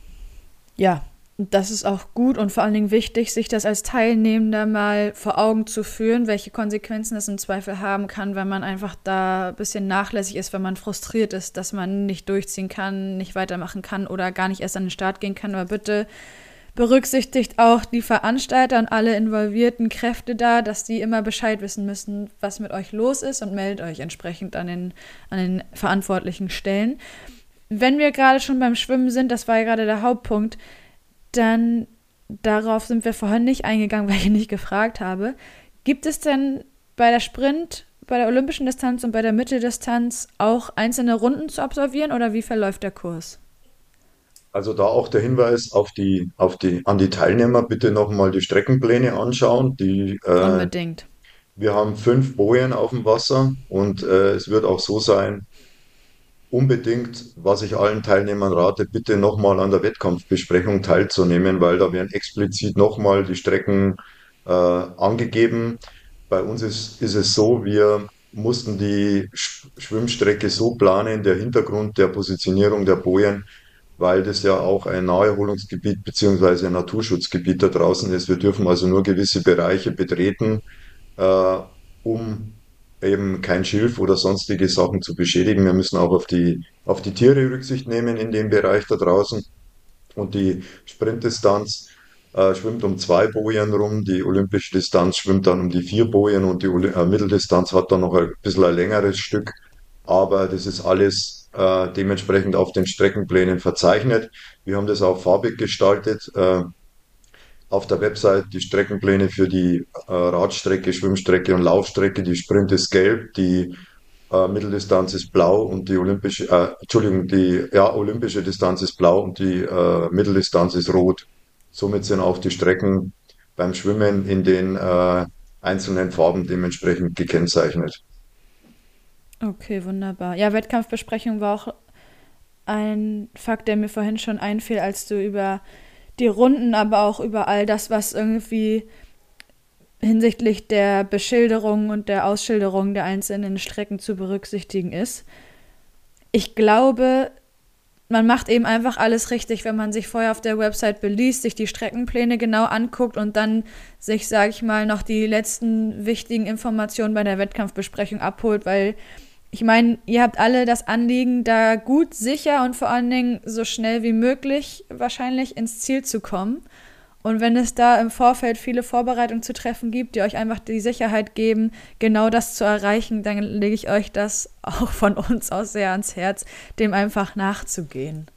S1: Ja, das ist auch gut und vor allen Dingen wichtig, sich das als Teilnehmender mal vor Augen zu führen, welche Konsequenzen es im Zweifel haben kann, wenn man einfach da ein bisschen nachlässig ist, wenn man frustriert ist, dass man nicht durchziehen kann, nicht weitermachen kann oder gar nicht erst an den Start gehen kann. Aber bitte berücksichtigt auch die Veranstalter und alle involvierten Kräfte da, dass die immer Bescheid wissen müssen, was mit euch los ist und meldet euch entsprechend an den verantwortlichen Stellen. Wenn wir gerade schon beim Schwimmen sind, das war ja gerade der Hauptpunkt, dann darauf sind wir vorhin nicht eingegangen, weil ich nicht gefragt habe. Gibt es denn bei der Sprint, bei der olympischen Distanz und bei der Mitteldistanz auch einzelne Runden zu absolvieren oder wie verläuft der Kurs?
S2: Also da auch der Hinweis an die Teilnehmer, bitte nochmal die Streckenpläne anschauen.
S1: Unbedingt.
S2: Wir haben 5 Bojen auf dem Wasser und es wird auch so sein, unbedingt, was ich allen Teilnehmern rate, bitte nochmal an der Wettkampfbesprechung teilzunehmen, weil da werden explizit nochmal die Strecken angegeben. Bei uns ist es so, wir mussten die Schwimmstrecke so planen, der Hintergrund der Positionierung der Bojen, weil das ja auch ein Naherholungsgebiet beziehungsweise ein Naturschutzgebiet da draußen ist. Wir dürfen also nur gewisse Bereiche betreten, äh, um eben kein Schilf oder sonstige Sachen zu beschädigen. Wir müssen auch auf die Tiere Rücksicht nehmen in dem Bereich da draußen. Und die Sprintdistanz, schwimmt um 2 Bojen rum. Die olympische Distanz schwimmt dann um die 4 Bojen und die Mitteldistanz hat dann noch ein bisschen ein längeres Stück. Aber das ist alles dementsprechend auf den Streckenplänen verzeichnet. Wir haben das auch farbig gestaltet. Auf der Website die Streckenpläne für die Radstrecke, Schwimmstrecke und Laufstrecke. Die Sprint ist gelb, die Mitteldistanz ist blau und die Entschuldigung, die olympische Distanz ist blau und die Mitteldistanz ist rot. Somit sind auch die Strecken beim Schwimmen in den einzelnen Farben dementsprechend gekennzeichnet.
S1: Okay, wunderbar. Ja, Wettkampfbesprechung war auch ein Fakt, der mir vorhin schon einfiel, als du über die Runden, aber auch über all das, was irgendwie hinsichtlich der Beschilderung und der Ausschilderung der einzelnen Strecken zu berücksichtigen ist. Ich glaube, man macht eben einfach alles richtig, wenn man sich vorher auf der Website beliest, sich die Streckenpläne genau anguckt und dann sich, sage ich mal, noch die letzten wichtigen Informationen bei der Wettkampfbesprechung abholt, weil ich meine, ihr habt alle das Anliegen, da gut, sicher und vor allen Dingen so schnell wie möglich wahrscheinlich ins Ziel zu kommen. Und wenn es da im Vorfeld viele Vorbereitungen zu treffen gibt, die euch einfach die Sicherheit geben, genau das zu erreichen, dann lege ich euch das auch von uns aus sehr ans Herz, dem einfach nachzugehen.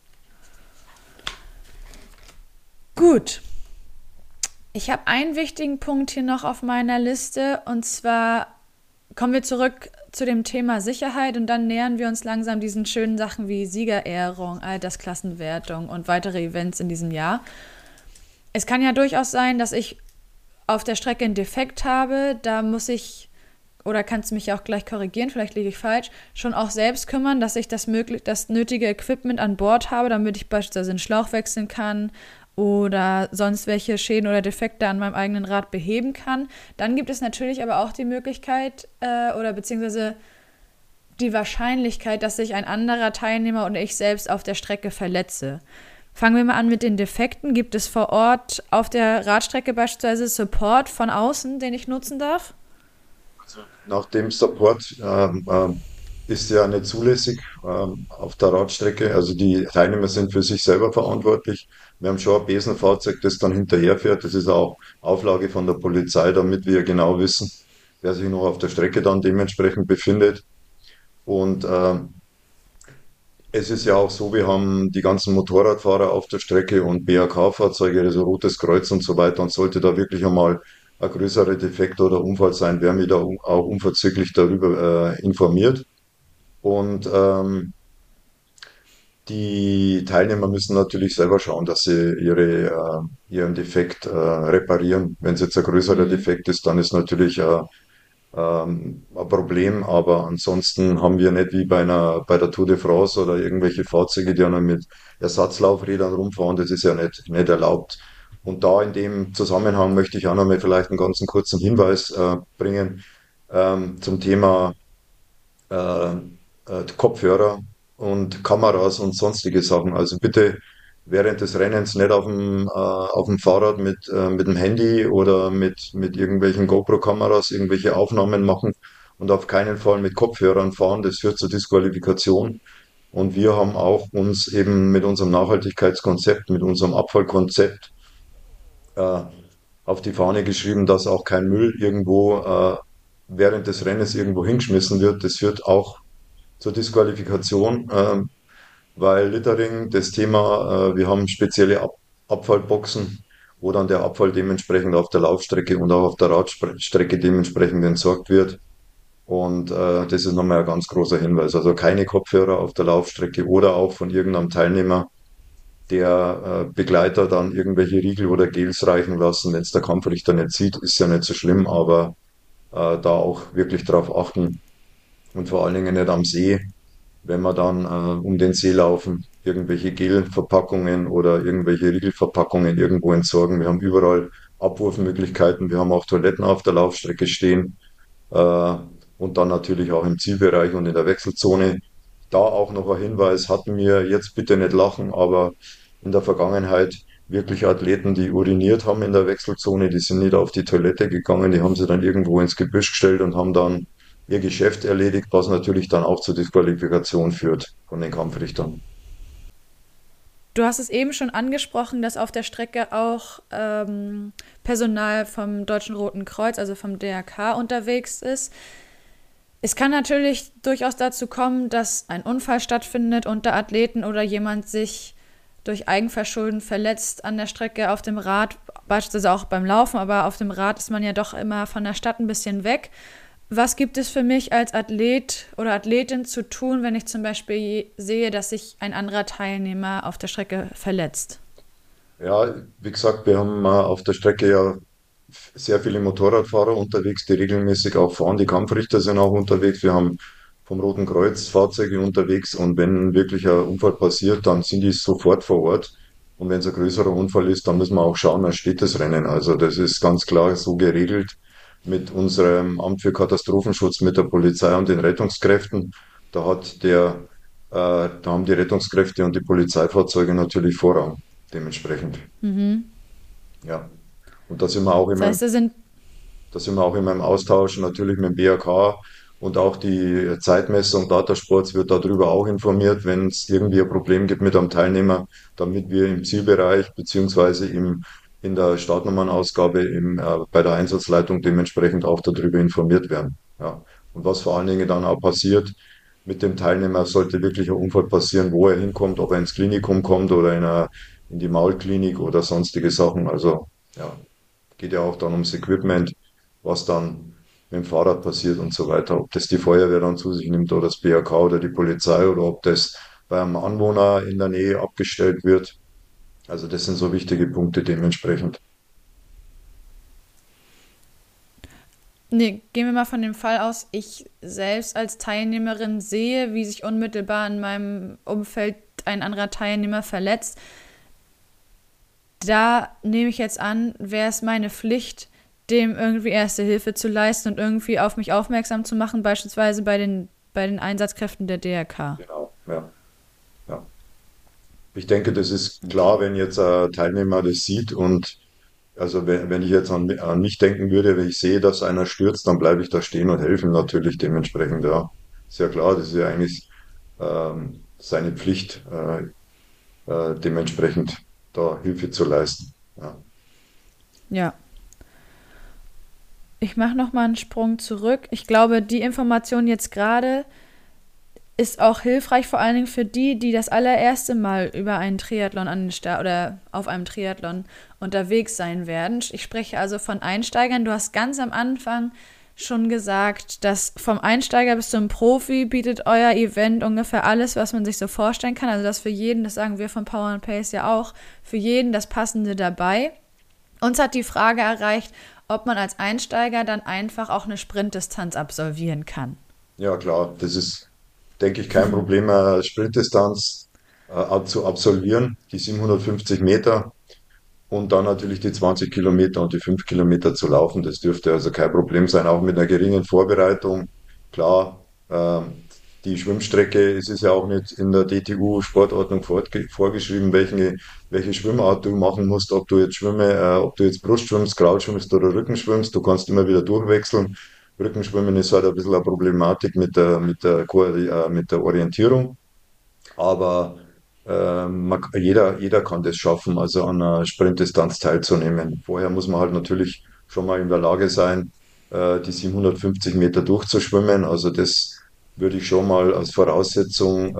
S1: Gut, ich habe einen wichtigen Punkt hier noch auf meiner Liste und zwar kommen wir zurück zu dem Thema Sicherheit und dann nähern wir uns langsam diesen schönen Sachen wie Siegerehrung, Altersklassenwertung und weitere Events in diesem Jahr. Es kann ja durchaus sein, dass ich auf der Strecke einen Defekt habe, da muss ich, oder kannst du mich auch gleich korrigieren, vielleicht liege ich falsch, schon auch selbst kümmern, dass ich das nötige Equipment an Bord habe, damit ich beispielsweise einen Schlauch wechseln kann oder sonst welche Schäden oder Defekte an meinem eigenen Rad beheben kann. Dann gibt es natürlich aber auch die Möglichkeit oder beziehungsweise die Wahrscheinlichkeit, dass sich ein anderer Teilnehmer oder ich selbst auf der Strecke verletze. Fangen wir mal an mit den Defekten. Gibt es vor Ort auf der Radstrecke beispielsweise Support von außen, den ich nutzen darf?
S2: Nach dem Support ist ja nicht zulässig auf der Radstrecke. Also die Teilnehmer sind für sich selber verantwortlich. Wir haben schon ein Besenfahrzeug, das dann hinterherfährt. Das ist auch Auflage von der Polizei, damit wir genau wissen, wer sich noch auf der Strecke dann dementsprechend befindet. Und es ist ja auch so, wir haben die ganzen Motorradfahrer auf der Strecke und BAK-Fahrzeuge, also Rotes Kreuz und so weiter. Und sollte da wirklich einmal ein größerer Defekt oder Unfall sein, werden wir da auch unverzüglich darüber informiert. Und die Teilnehmer müssen natürlich selber schauen, dass sie ihren Defekt reparieren. Wenn es jetzt ein größerer
S1: Mhm.
S2: Defekt ist, dann ist natürlich ein Problem, aber ansonsten haben wir nicht wie bei der Tour de France oder irgendwelche Fahrzeuge, die dann mit Ersatzlaufrädern rumfahren, das ist ja nicht erlaubt. Und da in dem Zusammenhang möchte ich auch noch mal vielleicht einen ganz kurzen Hinweis bringen zum Thema äh, Kopfhörer und Kameras und sonstige Sachen. Also bitte während des Rennens nicht auf dem Fahrrad mit dem Handy oder mit irgendwelchen GoPro-Kameras irgendwelche Aufnahmen machen und auf keinen Fall mit Kopfhörern fahren. Das führt zur Disqualifikation. Und wir haben auch uns eben mit unserem Nachhaltigkeitskonzept, mit unserem Abfallkonzept äh, auf die Fahne geschrieben, dass auch kein Müll irgendwo während des Rennens irgendwo hingeschmissen wird. Das führt auch zur Disqualifikation, weil Littering, das Thema, wir haben spezielle Abfallboxen, wo dann der Abfall dementsprechend auf der Laufstrecke und auch auf der Radstrecke dementsprechend entsorgt wird. Und das ist nochmal ein ganz großer Hinweis. Also keine Kopfhörer auf der Laufstrecke oder auch von irgendeinem Teilnehmer, der Begleiter dann irgendwelche Riegel oder Gels reichen lassen. Wenn es der Kampfrichter nicht sieht, ist ja nicht so schlimm, aber da auch wirklich darauf achten und vor allen Dingen nicht am See, wenn wir dann um den See laufen, irgendwelche Gelverpackungen oder irgendwelche Riegelverpackungen irgendwo entsorgen. Wir haben überall Abwurfmöglichkeiten. Wir haben auch Toiletten auf der Laufstrecke stehen äh, und dann natürlich auch im Zielbereich und in der Wechselzone. Da auch noch ein Hinweis, hatten wir jetzt bitte nicht lachen, aber in der Vergangenheit wirklich Athleten, die uriniert haben in der Wechselzone, die sind nicht auf die Toilette gegangen, die haben sie dann irgendwo ins Gebüsch gestellt und haben dann ihr Geschäft erledigt, was natürlich dann auch zur Disqualifikation führt von den Kampfrichtern.
S1: Du hast es eben schon angesprochen, dass auf der Strecke auch Personal vom Deutschen Roten Kreuz, also vom DRK, unterwegs ist. Es kann natürlich durchaus dazu kommen, dass ein Unfall stattfindet unter Athleten oder jemand sich durch Eigenverschulden verletzt an der Strecke auf dem Rad, beispielsweise auch beim Laufen, aber auf dem Rad ist man ja doch immer von der Stadt ein bisschen weg. Was gibt es für mich als Athlet oder Athletin zu tun, wenn ich zum Beispiel sehe, dass sich ein anderer Teilnehmer auf der Strecke verletzt?
S2: Ja, wie gesagt, wir haben auf der Strecke ja sehr viele Motorradfahrer unterwegs, die regelmäßig auch fahren. Die Kampfrichter sind auch unterwegs. Wir haben vom Roten Kreuz Fahrzeuge unterwegs und wenn wirklich ein Unfall passiert, dann sind die sofort vor Ort. Und wenn es ein größerer Unfall ist, dann müssen wir auch schauen, dann steht das Rennen. Also das ist ganz klar so geregelt mit unserem Amt für Katastrophenschutz, mit der Polizei und den Rettungskräften. Da da haben die Rettungskräfte und die Polizeifahrzeuge natürlich Vorrang, dementsprechend. Ja. Und da sind wir auch
S1: Das
S2: immer
S1: heißt, da sind,
S2: Da sind wir auch immer im Austausch, natürlich mit dem BAK und auch die Zeitmessung Datasports wird darüber auch informiert, wenn es irgendwie ein Problem gibt mit einem Teilnehmer, damit wir im Zielbereich beziehungsweise in der Startnummernausgabe bei der Einsatzleitung dementsprechend auch darüber informiert werden. Ja. Und was vor allen Dingen dann auch passiert mit dem Teilnehmer, sollte wirklich ein Unfall passieren, wo er hinkommt, ob er ins Klinikum kommt oder in die Maulklinik oder sonstige Sachen. Also ja, geht ja auch dann ums Equipment, was dann mit dem Fahrrad passiert und so weiter. Ob das die Feuerwehr dann zu sich nimmt oder das BAK oder die Polizei oder ob das bei einem Anwohner in der Nähe abgestellt wird. Also das sind so wichtige Punkte dementsprechend.
S1: nee, gehen wir mal von dem Fall aus, ich selbst als Teilnehmerin sehe, wie sich unmittelbar in meinem Umfeld ein anderer Teilnehmer verletzt. Da nehme ich jetzt an, wäre es meine Pflicht, dem irgendwie Erste Hilfe zu leisten und irgendwie auf mich aufmerksam zu machen, beispielsweise bei den Einsatzkräften der DRK.
S2: Genau, ja, ja. Ich denke, das ist klar,
S1: Okay.
S2: wenn jetzt ein Teilnehmer das sieht und also wenn ich jetzt an mich denken würde, wenn ich sehe, dass einer stürzt, dann bleibe ich da stehen und helfe ihm natürlich dementsprechend, ja. Ist ja klar, das ist ja eigentlich seine Pflicht, dementsprechend da Hilfe zu leisten. Ja,
S1: Ja, ich mache noch mal einen Sprung zurück. Ich glaube, die Information jetzt gerade ist auch hilfreich, vor allen Dingen für die, die das allererste Mal über einen Triathlon an den Start oder auf einem Triathlon unterwegs sein werden. Ich spreche also von Einsteigern. Du hast ganz am Anfang schon gesagt, dass vom Einsteiger bis zum Profi bietet euer Event ungefähr alles, was man sich so vorstellen kann. Also dass für jeden, das sagen wir von Power and Pace ja auch, für jeden das Passende dabei. Uns hat die Frage erreicht, ob man als Einsteiger dann einfach auch eine Sprintdistanz absolvieren kann.
S2: ja klar, das ist, denke ich, kein Problem, Sprintdistanz zu absolvieren, die 750 Meter und dann natürlich die 20 Kilometer und die 5 Kilometer zu laufen. Das dürfte also kein Problem sein, auch mit einer geringen Vorbereitung. Klar, die Schwimmstrecke, es ist ja auch nicht in der DTU-Sportordnung vorgeschrieben, welche Schwimmart du machen musst, ob du jetzt Brust schwimmst, Kraul schwimmst oder Rücken schwimmst. Du kannst immer wieder durchwechseln. Rückenschwimmen ist halt ein bisschen eine Problematik mit der Orientierung. Aber jeder kann das schaffen, also an einer Sprintdistanz teilzunehmen. Vorher muss man halt natürlich schon mal in der Lage sein, die 750 Meter durchzuschwimmen. Also das würde ich schon mal als Voraussetzung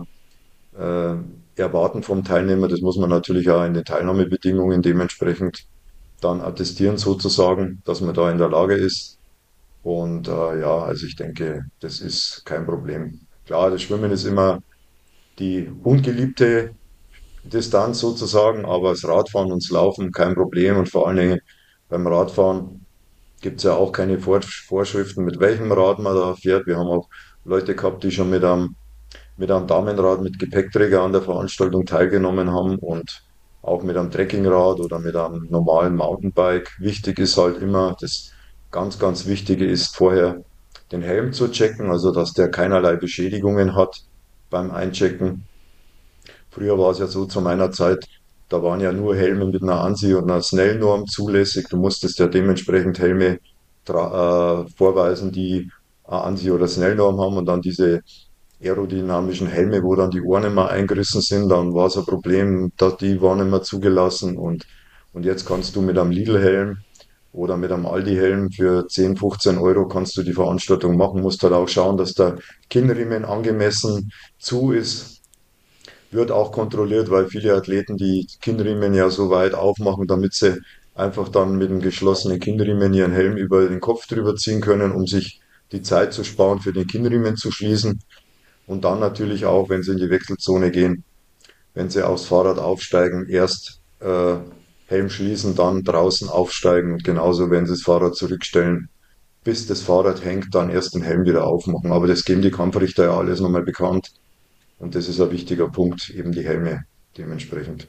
S2: äh, erwarten vom Teilnehmer. Das muss man natürlich auch in den Teilnahmebedingungen dementsprechend dann attestieren sozusagen, dass man da in der Lage ist. Und ja, also ich denke, das ist kein Problem. Klar, das Schwimmen ist immer die ungeliebte Distanz sozusagen, aber das Radfahren und das Laufen kein Problem. Und vor allen Dingen beim Radfahren gibt es ja auch keine Vorschriften, mit welchem Rad man da fährt. Wir haben auch Leute gehabt, die schon mit einem Damenrad mit Gepäckträger an der Veranstaltung teilgenommen haben und auch mit einem Trekkingrad oder mit einem normalen Mountainbike. Wichtig ist halt immer, das ganz Wichtige ist vorher den Helm zu checken, also dass der keinerlei Beschädigungen hat beim Einchecken. Früher war es ja so zu meiner Zeit, da waren ja nur Helme mit einer ANSI und einer Snellnorm zulässig. Du musstest ja dementsprechend Helme vorweisen, die eine ANSI oder Snellnorm haben und dann diese aerodynamischen Helme, wo dann die Ohren immer eingerissen sind, dann war es ein Problem, dass die waren immer zugelassen und jetzt kannst du mit einem Lidl-Helm oder mit einem Aldi-Helm für 10, 15 Euro kannst du die Veranstaltung machen, musst halt auch schauen, dass der Kinnriemen angemessen zu ist. Wird auch kontrolliert, weil viele Athleten die Kinnriemen ja so weit aufmachen, damit sie einfach dann mit einem geschlossenen Kinnriemen ihren Helm über den Kopf drüber ziehen können, um sich die Zeit zu sparen, für den Kinnriemen zu schließen. Und dann natürlich auch, wenn sie in die Wechselzone gehen, wenn sie aufs Fahrrad aufsteigen, erst Helm schließen, dann draußen aufsteigen und genauso, wenn sie das Fahrrad zurückstellen, bis das Fahrrad hängt, dann erst den Helm wieder aufmachen. Aber das geben die Kampfrichter ja alles nochmal bekannt. Und das ist ein wichtiger Punkt, eben die Helme dementsprechend.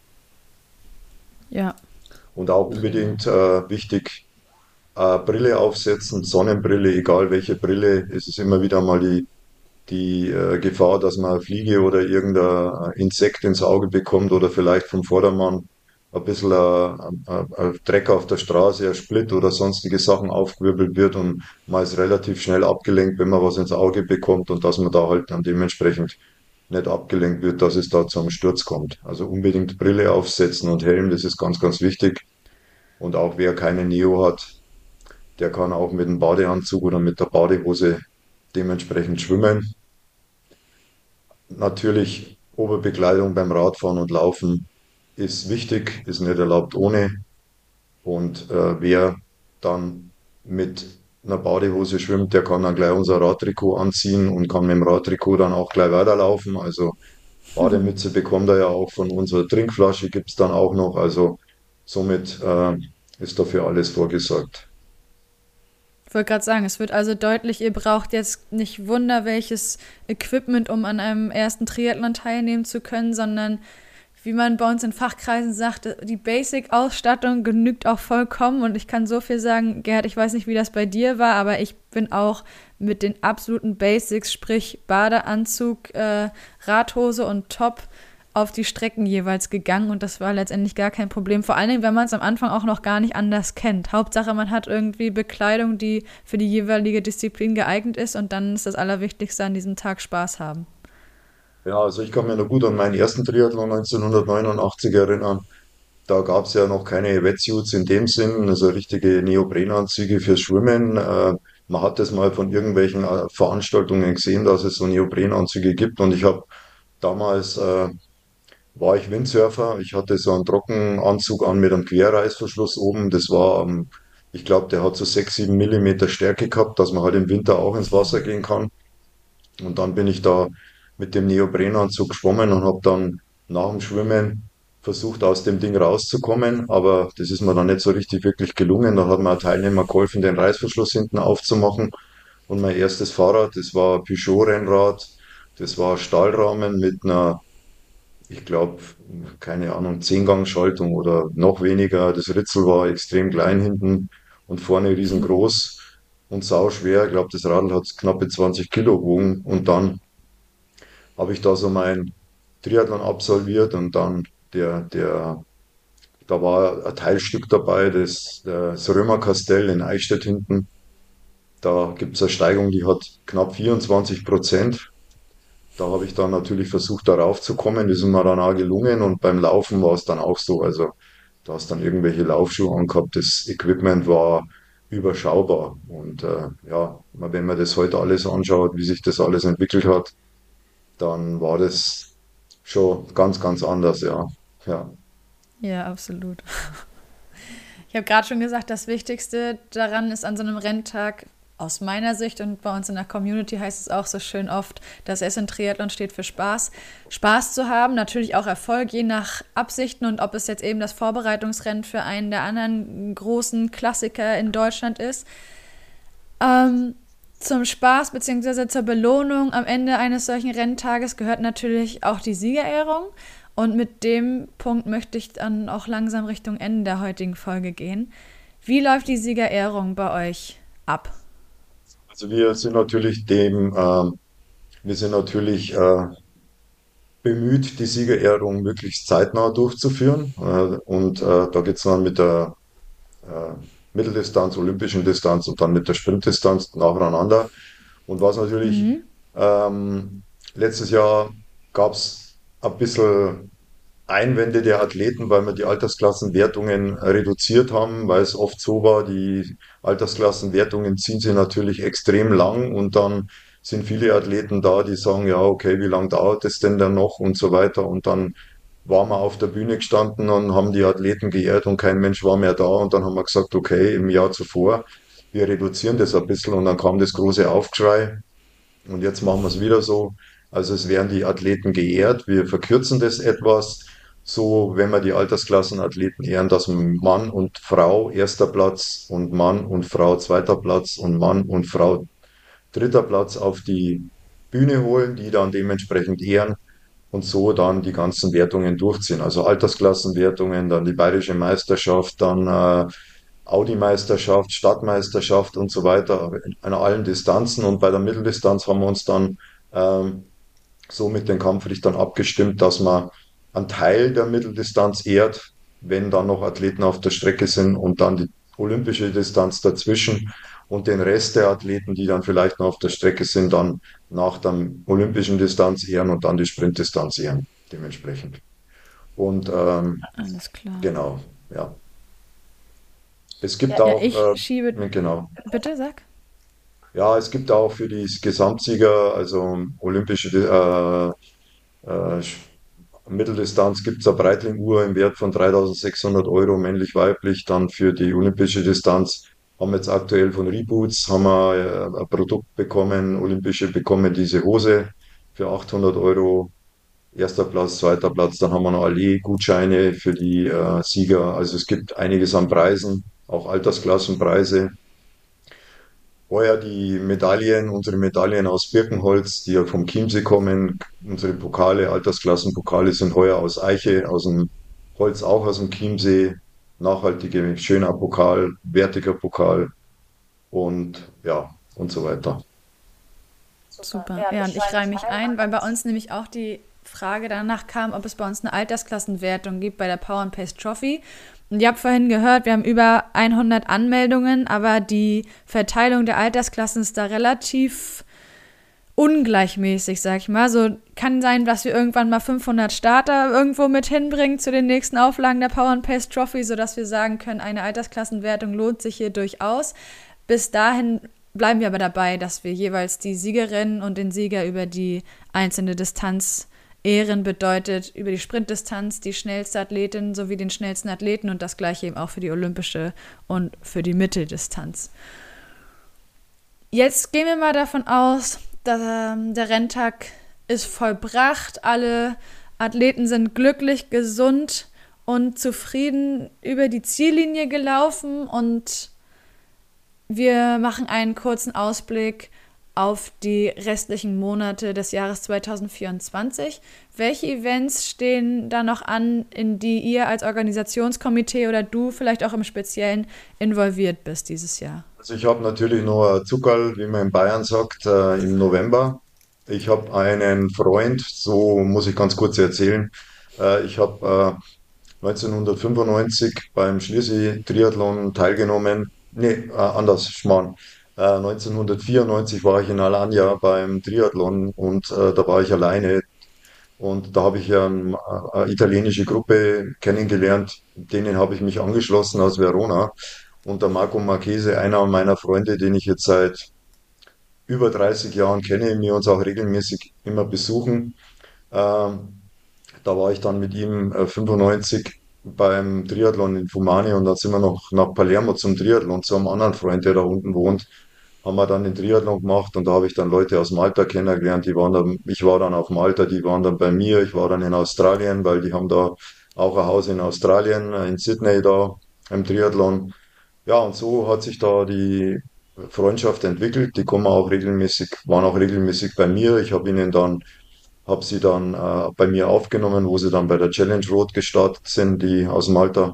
S1: Ja.
S2: Und auch unbedingt wichtig, Brille aufsetzen, Sonnenbrille, egal welche Brille. Es ist immer wieder mal die Gefahr, dass man eine Fliege oder irgendein Insekt ins Auge bekommt oder vielleicht vom Vordermann ein bisschen ein Dreck auf der Straße, ein Split oder sonstige Sachen aufgewirbelt wird und man ist relativ schnell abgelenkt, wenn man was ins Auge bekommt und dass man da halt dann dementsprechend nicht abgelenkt wird, dass es da zu einem Sturz kommt. Also unbedingt Brille aufsetzen und Helm, das ist ganz, ganz wichtig. Und auch wer keine Neo hat, der kann auch mit dem Badeanzug oder mit der Badehose dementsprechend schwimmen. Natürlich, Oberbekleidung beim Radfahren und Laufen ist wichtig, ist nicht erlaubt ohne. Und wer dann mit einer Badehose schwimmt, der kann dann gleich unser Radtrikot anziehen und kann mit dem Radtrikot dann auch gleich weiterlaufen. Also Bademütze bekommt er ja auch von unserer Trinkflasche, gibt's dann auch noch. Also somit ist dafür alles vorgesorgt.
S1: Ich wollte gerade sagen, es wird also deutlich, ihr braucht jetzt nicht Wunder welches Equipment, um an einem ersten Triathlon teilnehmen zu können, sondern wie man bei uns in Fachkreisen sagt, die Basic-Ausstattung genügt auch vollkommen. Und ich kann so viel sagen, Gerhard, ich weiß nicht, wie das bei dir war, aber ich bin auch mit den absoluten Basics, sprich Badeanzug, Radhose und Top, auf die Strecken jeweils gegangen und das war letztendlich gar kein Problem. Vor allen Dingen, wenn man es am Anfang auch noch gar nicht anders kennt. Hauptsache, man hat irgendwie Bekleidung, die für die jeweilige Disziplin geeignet ist und dann ist das Allerwichtigste an diesem Tag Spaß haben.
S2: Ja, also ich kann mich noch gut an meinen ersten Triathlon 1989 erinnern. Da gab es ja noch keine Wetsuits in dem Sinn, also richtige Neoprenanzüge fürs Schwimmen. Man hat das mal von irgendwelchen Veranstaltungen gesehen, dass es so Neoprenanzüge gibt. Und ich habe damals war ich Windsurfer. Ich hatte so einen Trockenanzug an mit einem Querreißverschluss oben. Das war, ich glaube, der hat so 6, 7 Millimeter Stärke gehabt, dass man halt im Winter auch ins Wasser gehen kann. Und dann bin ich da mit dem Neoprenanzug geschwommen und habe dann nach dem Schwimmen versucht, aus dem Ding rauszukommen. Aber das ist mir dann nicht so richtig wirklich gelungen. Da hat mir ein Teilnehmer geholfen, den Reißverschluss hinten aufzumachen. Und mein erstes Fahrrad, das war ein Peugeot-Rennrad. Das war Stahlrahmen mit einer, ich glaube, keine Ahnung, Zehngang-Schaltung oder noch weniger. Das Ritzel war extrem klein hinten und vorne riesengroß und sauschwer. Ich glaube, das Radl hat knappe 20 Kilo gewogen. Und dann habe ich da so mein Triathlon absolviert und dann da war ein Teilstück dabei, das Römerkastell in Eichstätt hinten. Da gibt es eine Steigung, die hat knapp 24%. Da habe ich dann natürlich versucht, darauf zu kommen. Das ist mir dann auch gelungen und beim Laufen war es dann auch so. Also da hast dann irgendwelche Laufschuhe angehabt. Das Equipment war überschaubar. Und ja, wenn man das heute alles anschaut, wie sich das alles entwickelt hat, dann war das schon ganz, ganz anders, ja. Ja.
S1: Ja, absolut. Ich habe gerade schon gesagt, das Wichtigste daran ist an so einem Renntag aus meiner Sicht und bei uns in der Community heißt es auch so schön oft, dass S in Triathlon steht für Spaß. Spaß zu haben, natürlich auch Erfolg, je nach Absichten und ob es jetzt eben das Vorbereitungsrennen für einen der anderen großen Klassiker in Deutschland ist. Zum Spaß bzw. zur Belohnung am Ende eines solchen Renntages gehört natürlich auch die Siegerehrung. Und mit dem Punkt möchte ich dann auch langsam Richtung Ende der heutigen Folge gehen. Wie läuft die Siegerehrung bei euch ab?
S2: Also wir sind natürlich bemüht, die Siegerehrung möglichst zeitnah durchzuführen. Und da geht's dann mit der äh, Mitteldistanz, olympischen Distanz und dann mit der Sprintdistanz nacheinander. Und was natürlich
S1: Mhm.
S2: Ähm, letztes Jahr gab es ein bisschen Einwände der Athleten, weil wir die Altersklassenwertungen reduziert haben, weil es oft so war, die Altersklassenwertungen ziehen sich natürlich extrem lang und dann sind viele Athleten da, die sagen, ja, okay, wie lange dauert es denn dann noch und so weiter. Und dann waren wir auf der Bühne gestanden und haben die Athleten geehrt und kein Mensch war mehr da. Und dann haben wir gesagt, okay, im Jahr zuvor, wir reduzieren das ein bisschen und dann kam das große Aufgeschrei. Und jetzt machen wir es wieder so. Also es werden die Athleten geehrt. Wir verkürzen das etwas. So, wenn wir die Altersklassenathleten ehren, dass Mann und Frau erster Platz und Mann und Frau zweiter Platz und Mann und Frau dritter Platz auf die Bühne holen, die dann dementsprechend ehren und so dann die ganzen Wertungen durchziehen. Also Altersklassenwertungen, dann die Bayerische Meisterschaft, dann Audi-Meisterschaft, Stadtmeisterschaft und so weiter an allen Distanzen. Und bei der Mitteldistanz haben wir uns dann ähm, so mit den Kampfrichtern abgestimmt, dass man einen Teil der Mitteldistanz ehrt, wenn dann noch Athleten auf der Strecke sind und dann die olympische Distanz dazwischen und den Rest der Athleten, die dann vielleicht noch auf der Strecke sind, dann nach der olympischen Distanz ehren und dann die Sprintdistanz ehren, dementsprechend. Und
S1: Alles klar.
S2: genau, ja. Es gibt
S1: Ja,
S2: auch,
S1: ich schiebe.
S2: genau,
S1: Bitte sag.
S2: ja, es gibt auch für die Gesamtsieger, also olympische Sch- Mitteldistanz gibt es eine Breitling-Uhr im Wert von 3.600 € männlich-weiblich. Dann für die olympische Distanz haben wir jetzt aktuell von Reboots haben wir ein Produkt bekommen, olympische bekommen diese Hose für 800 €. Erster Platz, zweiter Platz, dann haben wir noch Allee-Gutscheine für die Sieger. Also es gibt einiges an Preisen, auch Altersklassenpreise. Heuer die Medaillen, unsere Medaillen aus Birkenholz, die ja vom Chiemsee kommen. Unsere Pokale, Altersklassenpokale sind heuer aus Eiche, aus dem Holz auch aus dem Chiemsee. Nachhaltige, schöner Pokal, wertiger Pokal und ja, und so weiter.
S1: Super. Ja, und ich reihe mich ein, weil bei uns nämlich auch die Frage danach kam, ob es bei uns eine Altersklassenwertung gibt bei der Power and Pace Trophy. Und ihr habt vorhin gehört, wir haben über 100 Anmeldungen, aber die Verteilung der Altersklassen ist da relativ ungleichmäßig, sag ich mal. So kann sein, dass wir irgendwann mal 500 Starter irgendwo mit hinbringen zu den nächsten Auflagen der Power and Pace Trophy, sodass wir sagen können, eine Altersklassenwertung lohnt sich hier durchaus. Bis dahin bleiben wir aber dabei, dass wir jeweils die Siegerin und den Sieger über die einzelne Distanz ehren, bedeutet über die Sprintdistanz die schnellste Athletin sowie den schnellsten Athleten und das gleiche eben auch für die olympische und für die Mitteldistanz. Jetzt gehen wir mal davon aus, dass der Renntag ist vollbracht, alle Athleten sind glücklich, gesund und zufrieden über die Ziellinie gelaufen und wir machen einen kurzen Ausblick auf die restlichen Monate des Jahres 2024. Welche Events stehen da noch an, in die ihr als Organisationskomitee oder du vielleicht auch im Speziellen involviert bist dieses Jahr?
S2: Also ich habe natürlich noch ein Zuckerl, wie man in Bayern sagt, im November. Ich habe einen Freund, so muss ich ganz kurz erzählen. Ich habe 1995 beim Schliersee-Triathlon teilgenommen. Nee, anders, Schmarrn. 1994 war ich in Alanya beim Triathlon und da war ich alleine. Und da habe ich ja eine italienische Gruppe kennengelernt, denen habe ich mich angeschlossen aus Verona. Und der Marco Marchese, einer meiner Freunde, den ich jetzt seit über 30 Jahren kenne, wir uns auch regelmäßig immer besuchen. Ähm, Da war ich dann mit ihm 95 beim Triathlon in Fumani und dann sind wir noch nach Palermo zum Triathlon zu einem anderen Freund, der da unten wohnt. Haben wir dann den Triathlon gemacht und da habe ich dann Leute aus Malta kennengelernt. Die waren dann, ich war dann auf Malta, die waren dann bei mir. Ich war dann in Australien, weil die haben da auch ein Haus in Australien, in Sydney da im Triathlon. Ja, und so hat sich da die Freundschaft entwickelt. Die kommen auch regelmäßig, waren auch regelmäßig bei mir. Ich habe sie dann bei mir aufgenommen, wo sie dann bei der Challenge Road gestartet sind, die aus Malta.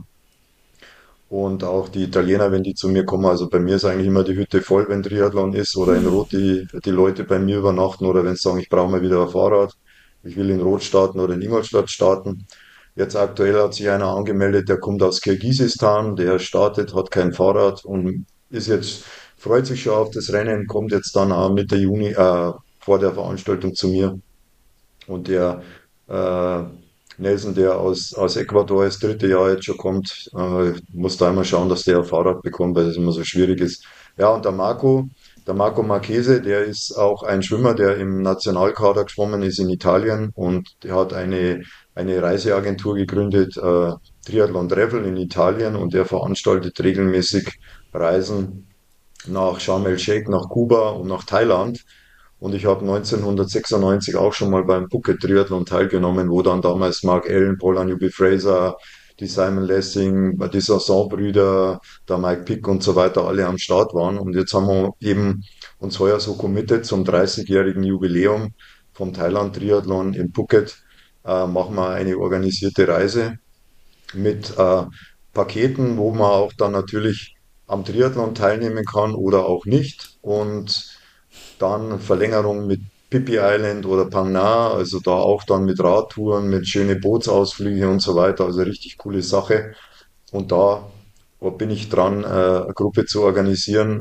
S2: Und auch die Italiener, wenn die zu mir kommen, also bei mir ist eigentlich immer die Hütte voll, wenn Triathlon ist oder in Rot die Leute bei mir übernachten oder wenn sie sagen, ich brauche mal wieder ein Fahrrad, ich will in Rot starten oder in Ingolstadt starten. Jetzt aktuell hat sich einer angemeldet, der kommt aus Kirgisistan, der startet, hat kein Fahrrad und ist jetzt, freut sich schon auf das Rennen, kommt jetzt dann Mitte Juni, vor der Veranstaltung zu mir. Und der äh, Nelson, der aus Ecuador das dritte Jahr jetzt schon kommt, muss da immer schauen, dass der ein Fahrrad bekommt, weil das immer so schwierig ist. Ja, und der Marco Marchese, der ist auch ein Schwimmer, der im Nationalkader geschwommen ist in Italien und der hat eine Reiseagentur gegründet, Triathlon Travel in Italien, und der veranstaltet regelmäßig Reisen nach Sharm el-Sheikh, nach Kuba und nach Thailand. Und ich habe 1996 auch schon mal beim Phuket Triathlon teilgenommen, wo dann damals Mark Allen, Paula Newby-Fraser, die Simon Lessing, die Sanson-Brüder, der Mike Pick und so weiter alle am Start waren. Und jetzt haben wir eben uns heuer so committed zum 30-jährigen Jubiläum vom Thailand Triathlon in Phuket, machen wir eine organisierte Reise mit Paketen, wo man auch dann natürlich am Triathlon teilnehmen kann oder auch nicht. Und dann Verlängerung mit Phi Island oder Phang Nga, also da auch dann mit Radtouren, mit schöne Bootsausflüge und so weiter. Also richtig coole Sache. Und da bin ich dran, eine Gruppe zu organisieren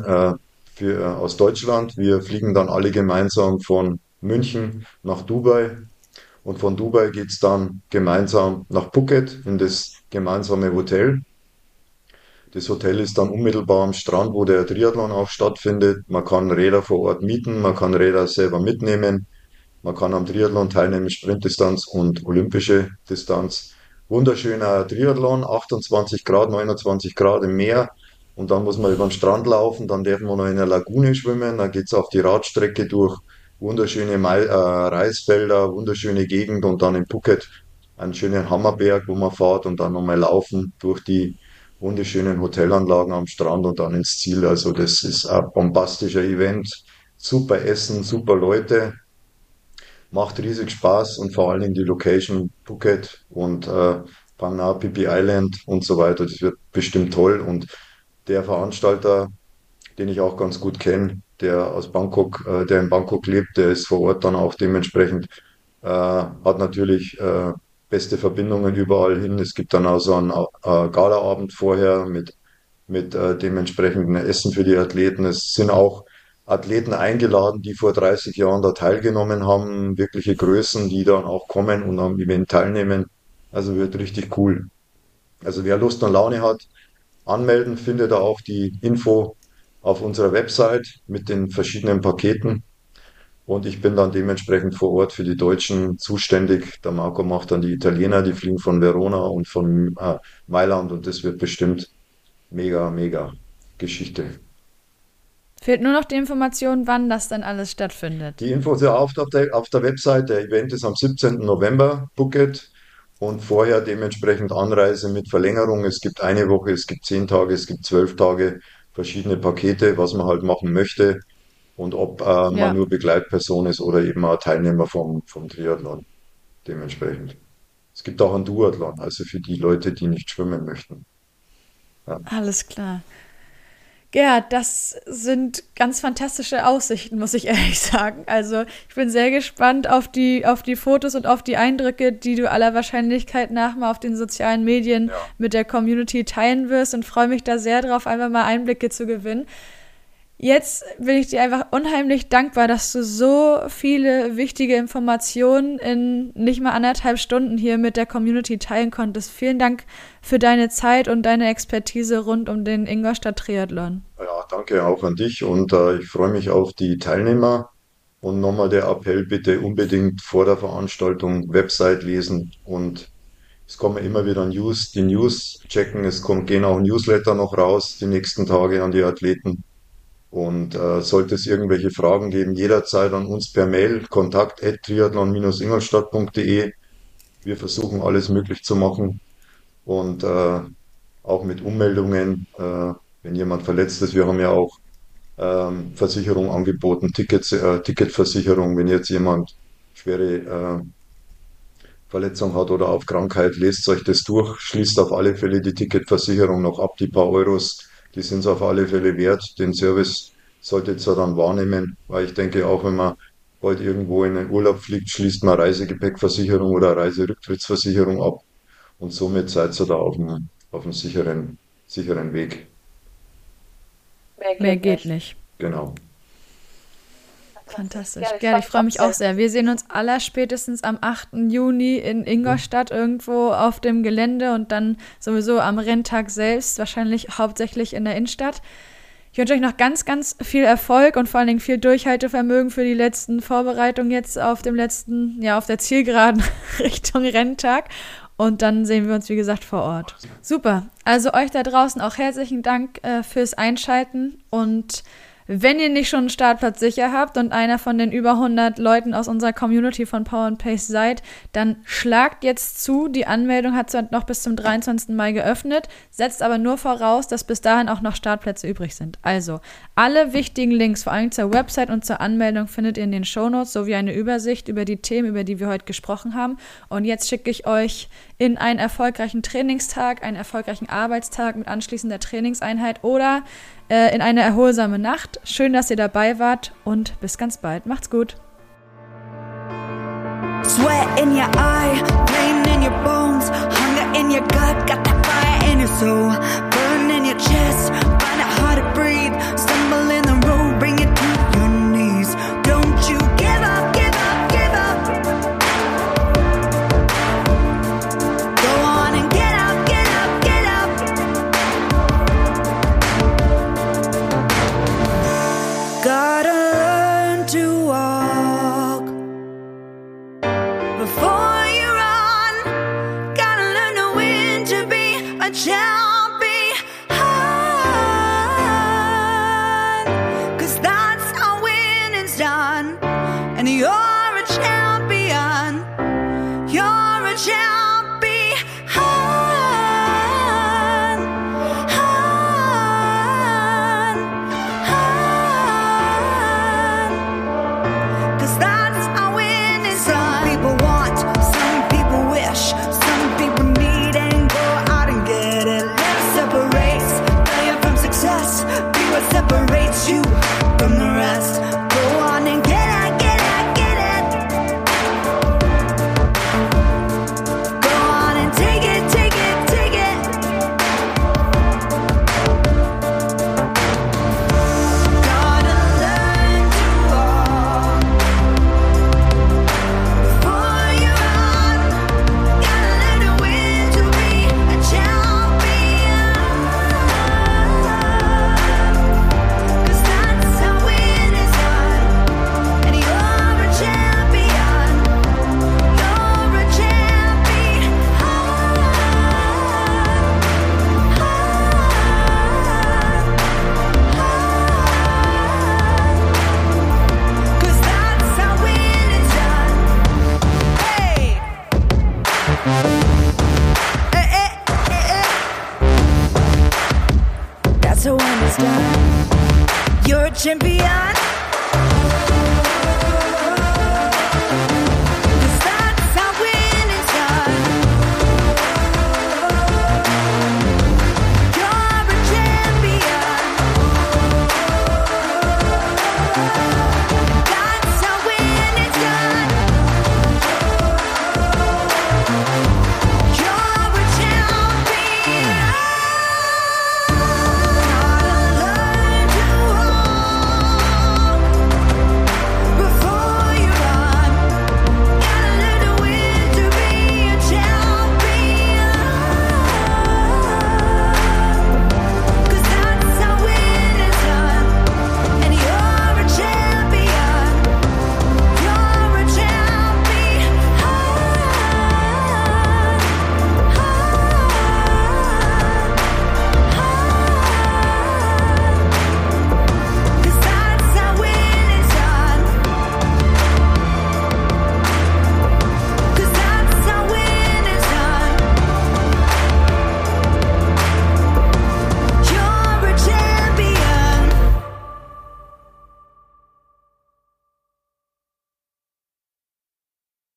S2: aus Deutschland. Wir fliegen dann alle gemeinsam von München nach Dubai, und von Dubai geht's dann gemeinsam nach Phuket in das gemeinsame Hotel. Das Hotel ist dann unmittelbar am Strand, wo der Triathlon auch stattfindet. Man kann Räder vor Ort mieten, man kann Räder selber mitnehmen, man kann am Triathlon teilnehmen, Sprintdistanz und olympische Distanz. Wunderschöner Triathlon, 28 Grad, 29 Grad im Meer. Und dann muss man über den Strand laufen, dann darf man noch in der Lagune schwimmen, dann geht's auf die Radstrecke durch wunderschöne Reisfelder, wunderschöne Gegend, und dann in Phuket einen schönen Hammerberg, wo man fährt, und dann nochmal laufen durch die wunderschönen Hotelanlagen am Strand und dann ins Ziel. Also das ist ein bombastischer Event, super Essen, super Leute, macht riesig Spaß, und vor allem die Location Phuket und Phang Nga, Phi Island und so weiter. Das wird bestimmt toll. Und der Veranstalter, den ich auch ganz gut kenne, der aus Bangkok, der in Bangkok lebt, der ist vor Ort dann auch dementsprechend, hat natürlich beste Verbindungen überall hin. Es gibt dann auch so einen Galaabend vorher mit dementsprechendem Essen für die Athleten. Es sind auch Athleten eingeladen, die vor 30 Jahren da teilgenommen haben, wirkliche Größen, die dann auch kommen und am Event teilnehmen. Also wird richtig cool. Also wer Lust und Laune hat, anmelden, findet da auch die Info auf unserer Website mit den verschiedenen Paketen. Und ich bin dann dementsprechend vor Ort für die Deutschen zuständig. Der Marco macht dann die Italiener, die fliegen von Verona und von Mailand, und das wird bestimmt mega, mega Geschichte.
S1: Fehlt nur noch die Information, wann das dann alles stattfindet.
S2: Die Infos ja auf der Website. Der Event ist am 17. November, Phuket. Und vorher dementsprechend Anreise mit Verlängerung. Es gibt eine Woche, es gibt 10 Tage, es gibt 12 Tage, verschiedene Pakete, was man halt machen möchte. Und ob man
S1: Ja,
S2: nur Begleitperson ist oder eben ein Teilnehmer vom Triathlon dementsprechend. Es gibt auch einen Duathlon, also für die Leute, die nicht schwimmen möchten. Ja.
S1: alles klar. Gerhard, das sind ganz fantastische Aussichten, muss ich ehrlich sagen. Also ich bin sehr gespannt auf die Fotos und auf die Eindrücke, die du aller Wahrscheinlichkeit nach mal auf den sozialen Medien
S2: Ja.
S1: mit der Community teilen wirst, und freue mich da sehr drauf, einfach mal Einblicke zu gewinnen. Jetzt bin ich dir einfach unheimlich dankbar, dass du so viele wichtige Informationen in nicht mal 1,5 Stunden hier mit der Community teilen konntest. Vielen Dank für deine Zeit und deine Expertise rund um den Ingolstadt Triathlon.
S2: Ja, danke auch an dich, und ich freue mich auf die Teilnehmer. Und nochmal der Appell, bitte unbedingt vor der Veranstaltung Website lesen, und es kommen immer wieder die News checken. Gehen auch Newsletter noch raus die nächsten Tage an die Athleten. Und sollte es irgendwelche Fragen geben, jederzeit an uns per Mail, kontakt@triathlon-ingolstadt.de. Wir versuchen alles möglich zu machen, und auch mit Ummeldungen, wenn jemand verletzt ist. Wir haben ja auch Versicherung angeboten, Ticketversicherung. Wenn jetzt jemand schwere Verletzung hat oder auf Krankheit, lest euch das durch, schließt auf alle Fälle die Ticketversicherung noch ab, die paar Euros, die sind es auf alle Fälle wert. Den Service solltet ihr dann wahrnehmen, weil ich denke, auch wenn man bald irgendwo in den Urlaub fliegt, schließt man Reisegepäckversicherung oder Reiserücktrittsversicherung ab, und somit seid ihr da auf dem sicheren Weg.
S1: Mehr geht nicht.
S2: Genau.
S1: Fantastisch. Gerd, ich freue mich auch sehr. Wir sehen uns allerspätestens am 8. Juni in Ingolstadt irgendwo auf dem Gelände und dann sowieso am Renntag selbst, wahrscheinlich hauptsächlich in der Innenstadt. Ich wünsche euch noch ganz, ganz viel Erfolg und vor allen Dingen viel Durchhaltevermögen für die letzten Vorbereitungen jetzt auf dem letzten, ja, auf der Zielgeraden Richtung Renntag. Und dann sehen wir uns, wie gesagt, vor Ort. Super. Also euch da draußen auch herzlichen Dank fürs Einschalten. Und wenn ihr nicht schon einen Startplatz sicher habt und einer von den über 100 Leuten aus unserer Community von Power & Pace seid, dann schlagt jetzt zu. Die Anmeldung hat zwar noch bis zum 23. Mai geöffnet, setzt aber nur voraus, dass bis dahin auch noch Startplätze übrig sind. Also, alle wichtigen Links, vor allem zur Website und zur Anmeldung, findet ihr in den Shownotes, sowie eine Übersicht über die Themen, über die wir heute gesprochen haben. Und jetzt schicke ich euch in einen erfolgreichen Trainingstag, einen erfolgreichen Arbeitstag mit anschließender Trainingseinheit oder in eine erholsame Nacht. Schön, dass ihr dabei wart und bis ganz bald. Macht's gut.
S3: Sweat in your eye, pain in your bones, hunger in your gut, got that fire in your soul, burn in your chest, find it hard to breathe, stumble in the road, bring it to your knees. Don't you give up, give up, give up. Go on and get up, get up, get up. Gotta learn to walk before you run. Gotta learn to win to be a champion. 'Cause that's how winning's done. And you're a champion. You're a champion. Separates you from the rest. Go on and get it, get it, get it. Go on and take it, take it, take it. Gotta learn to walk before you run. Gotta learn to win to be a champion. That's how when it's done. You're a champion.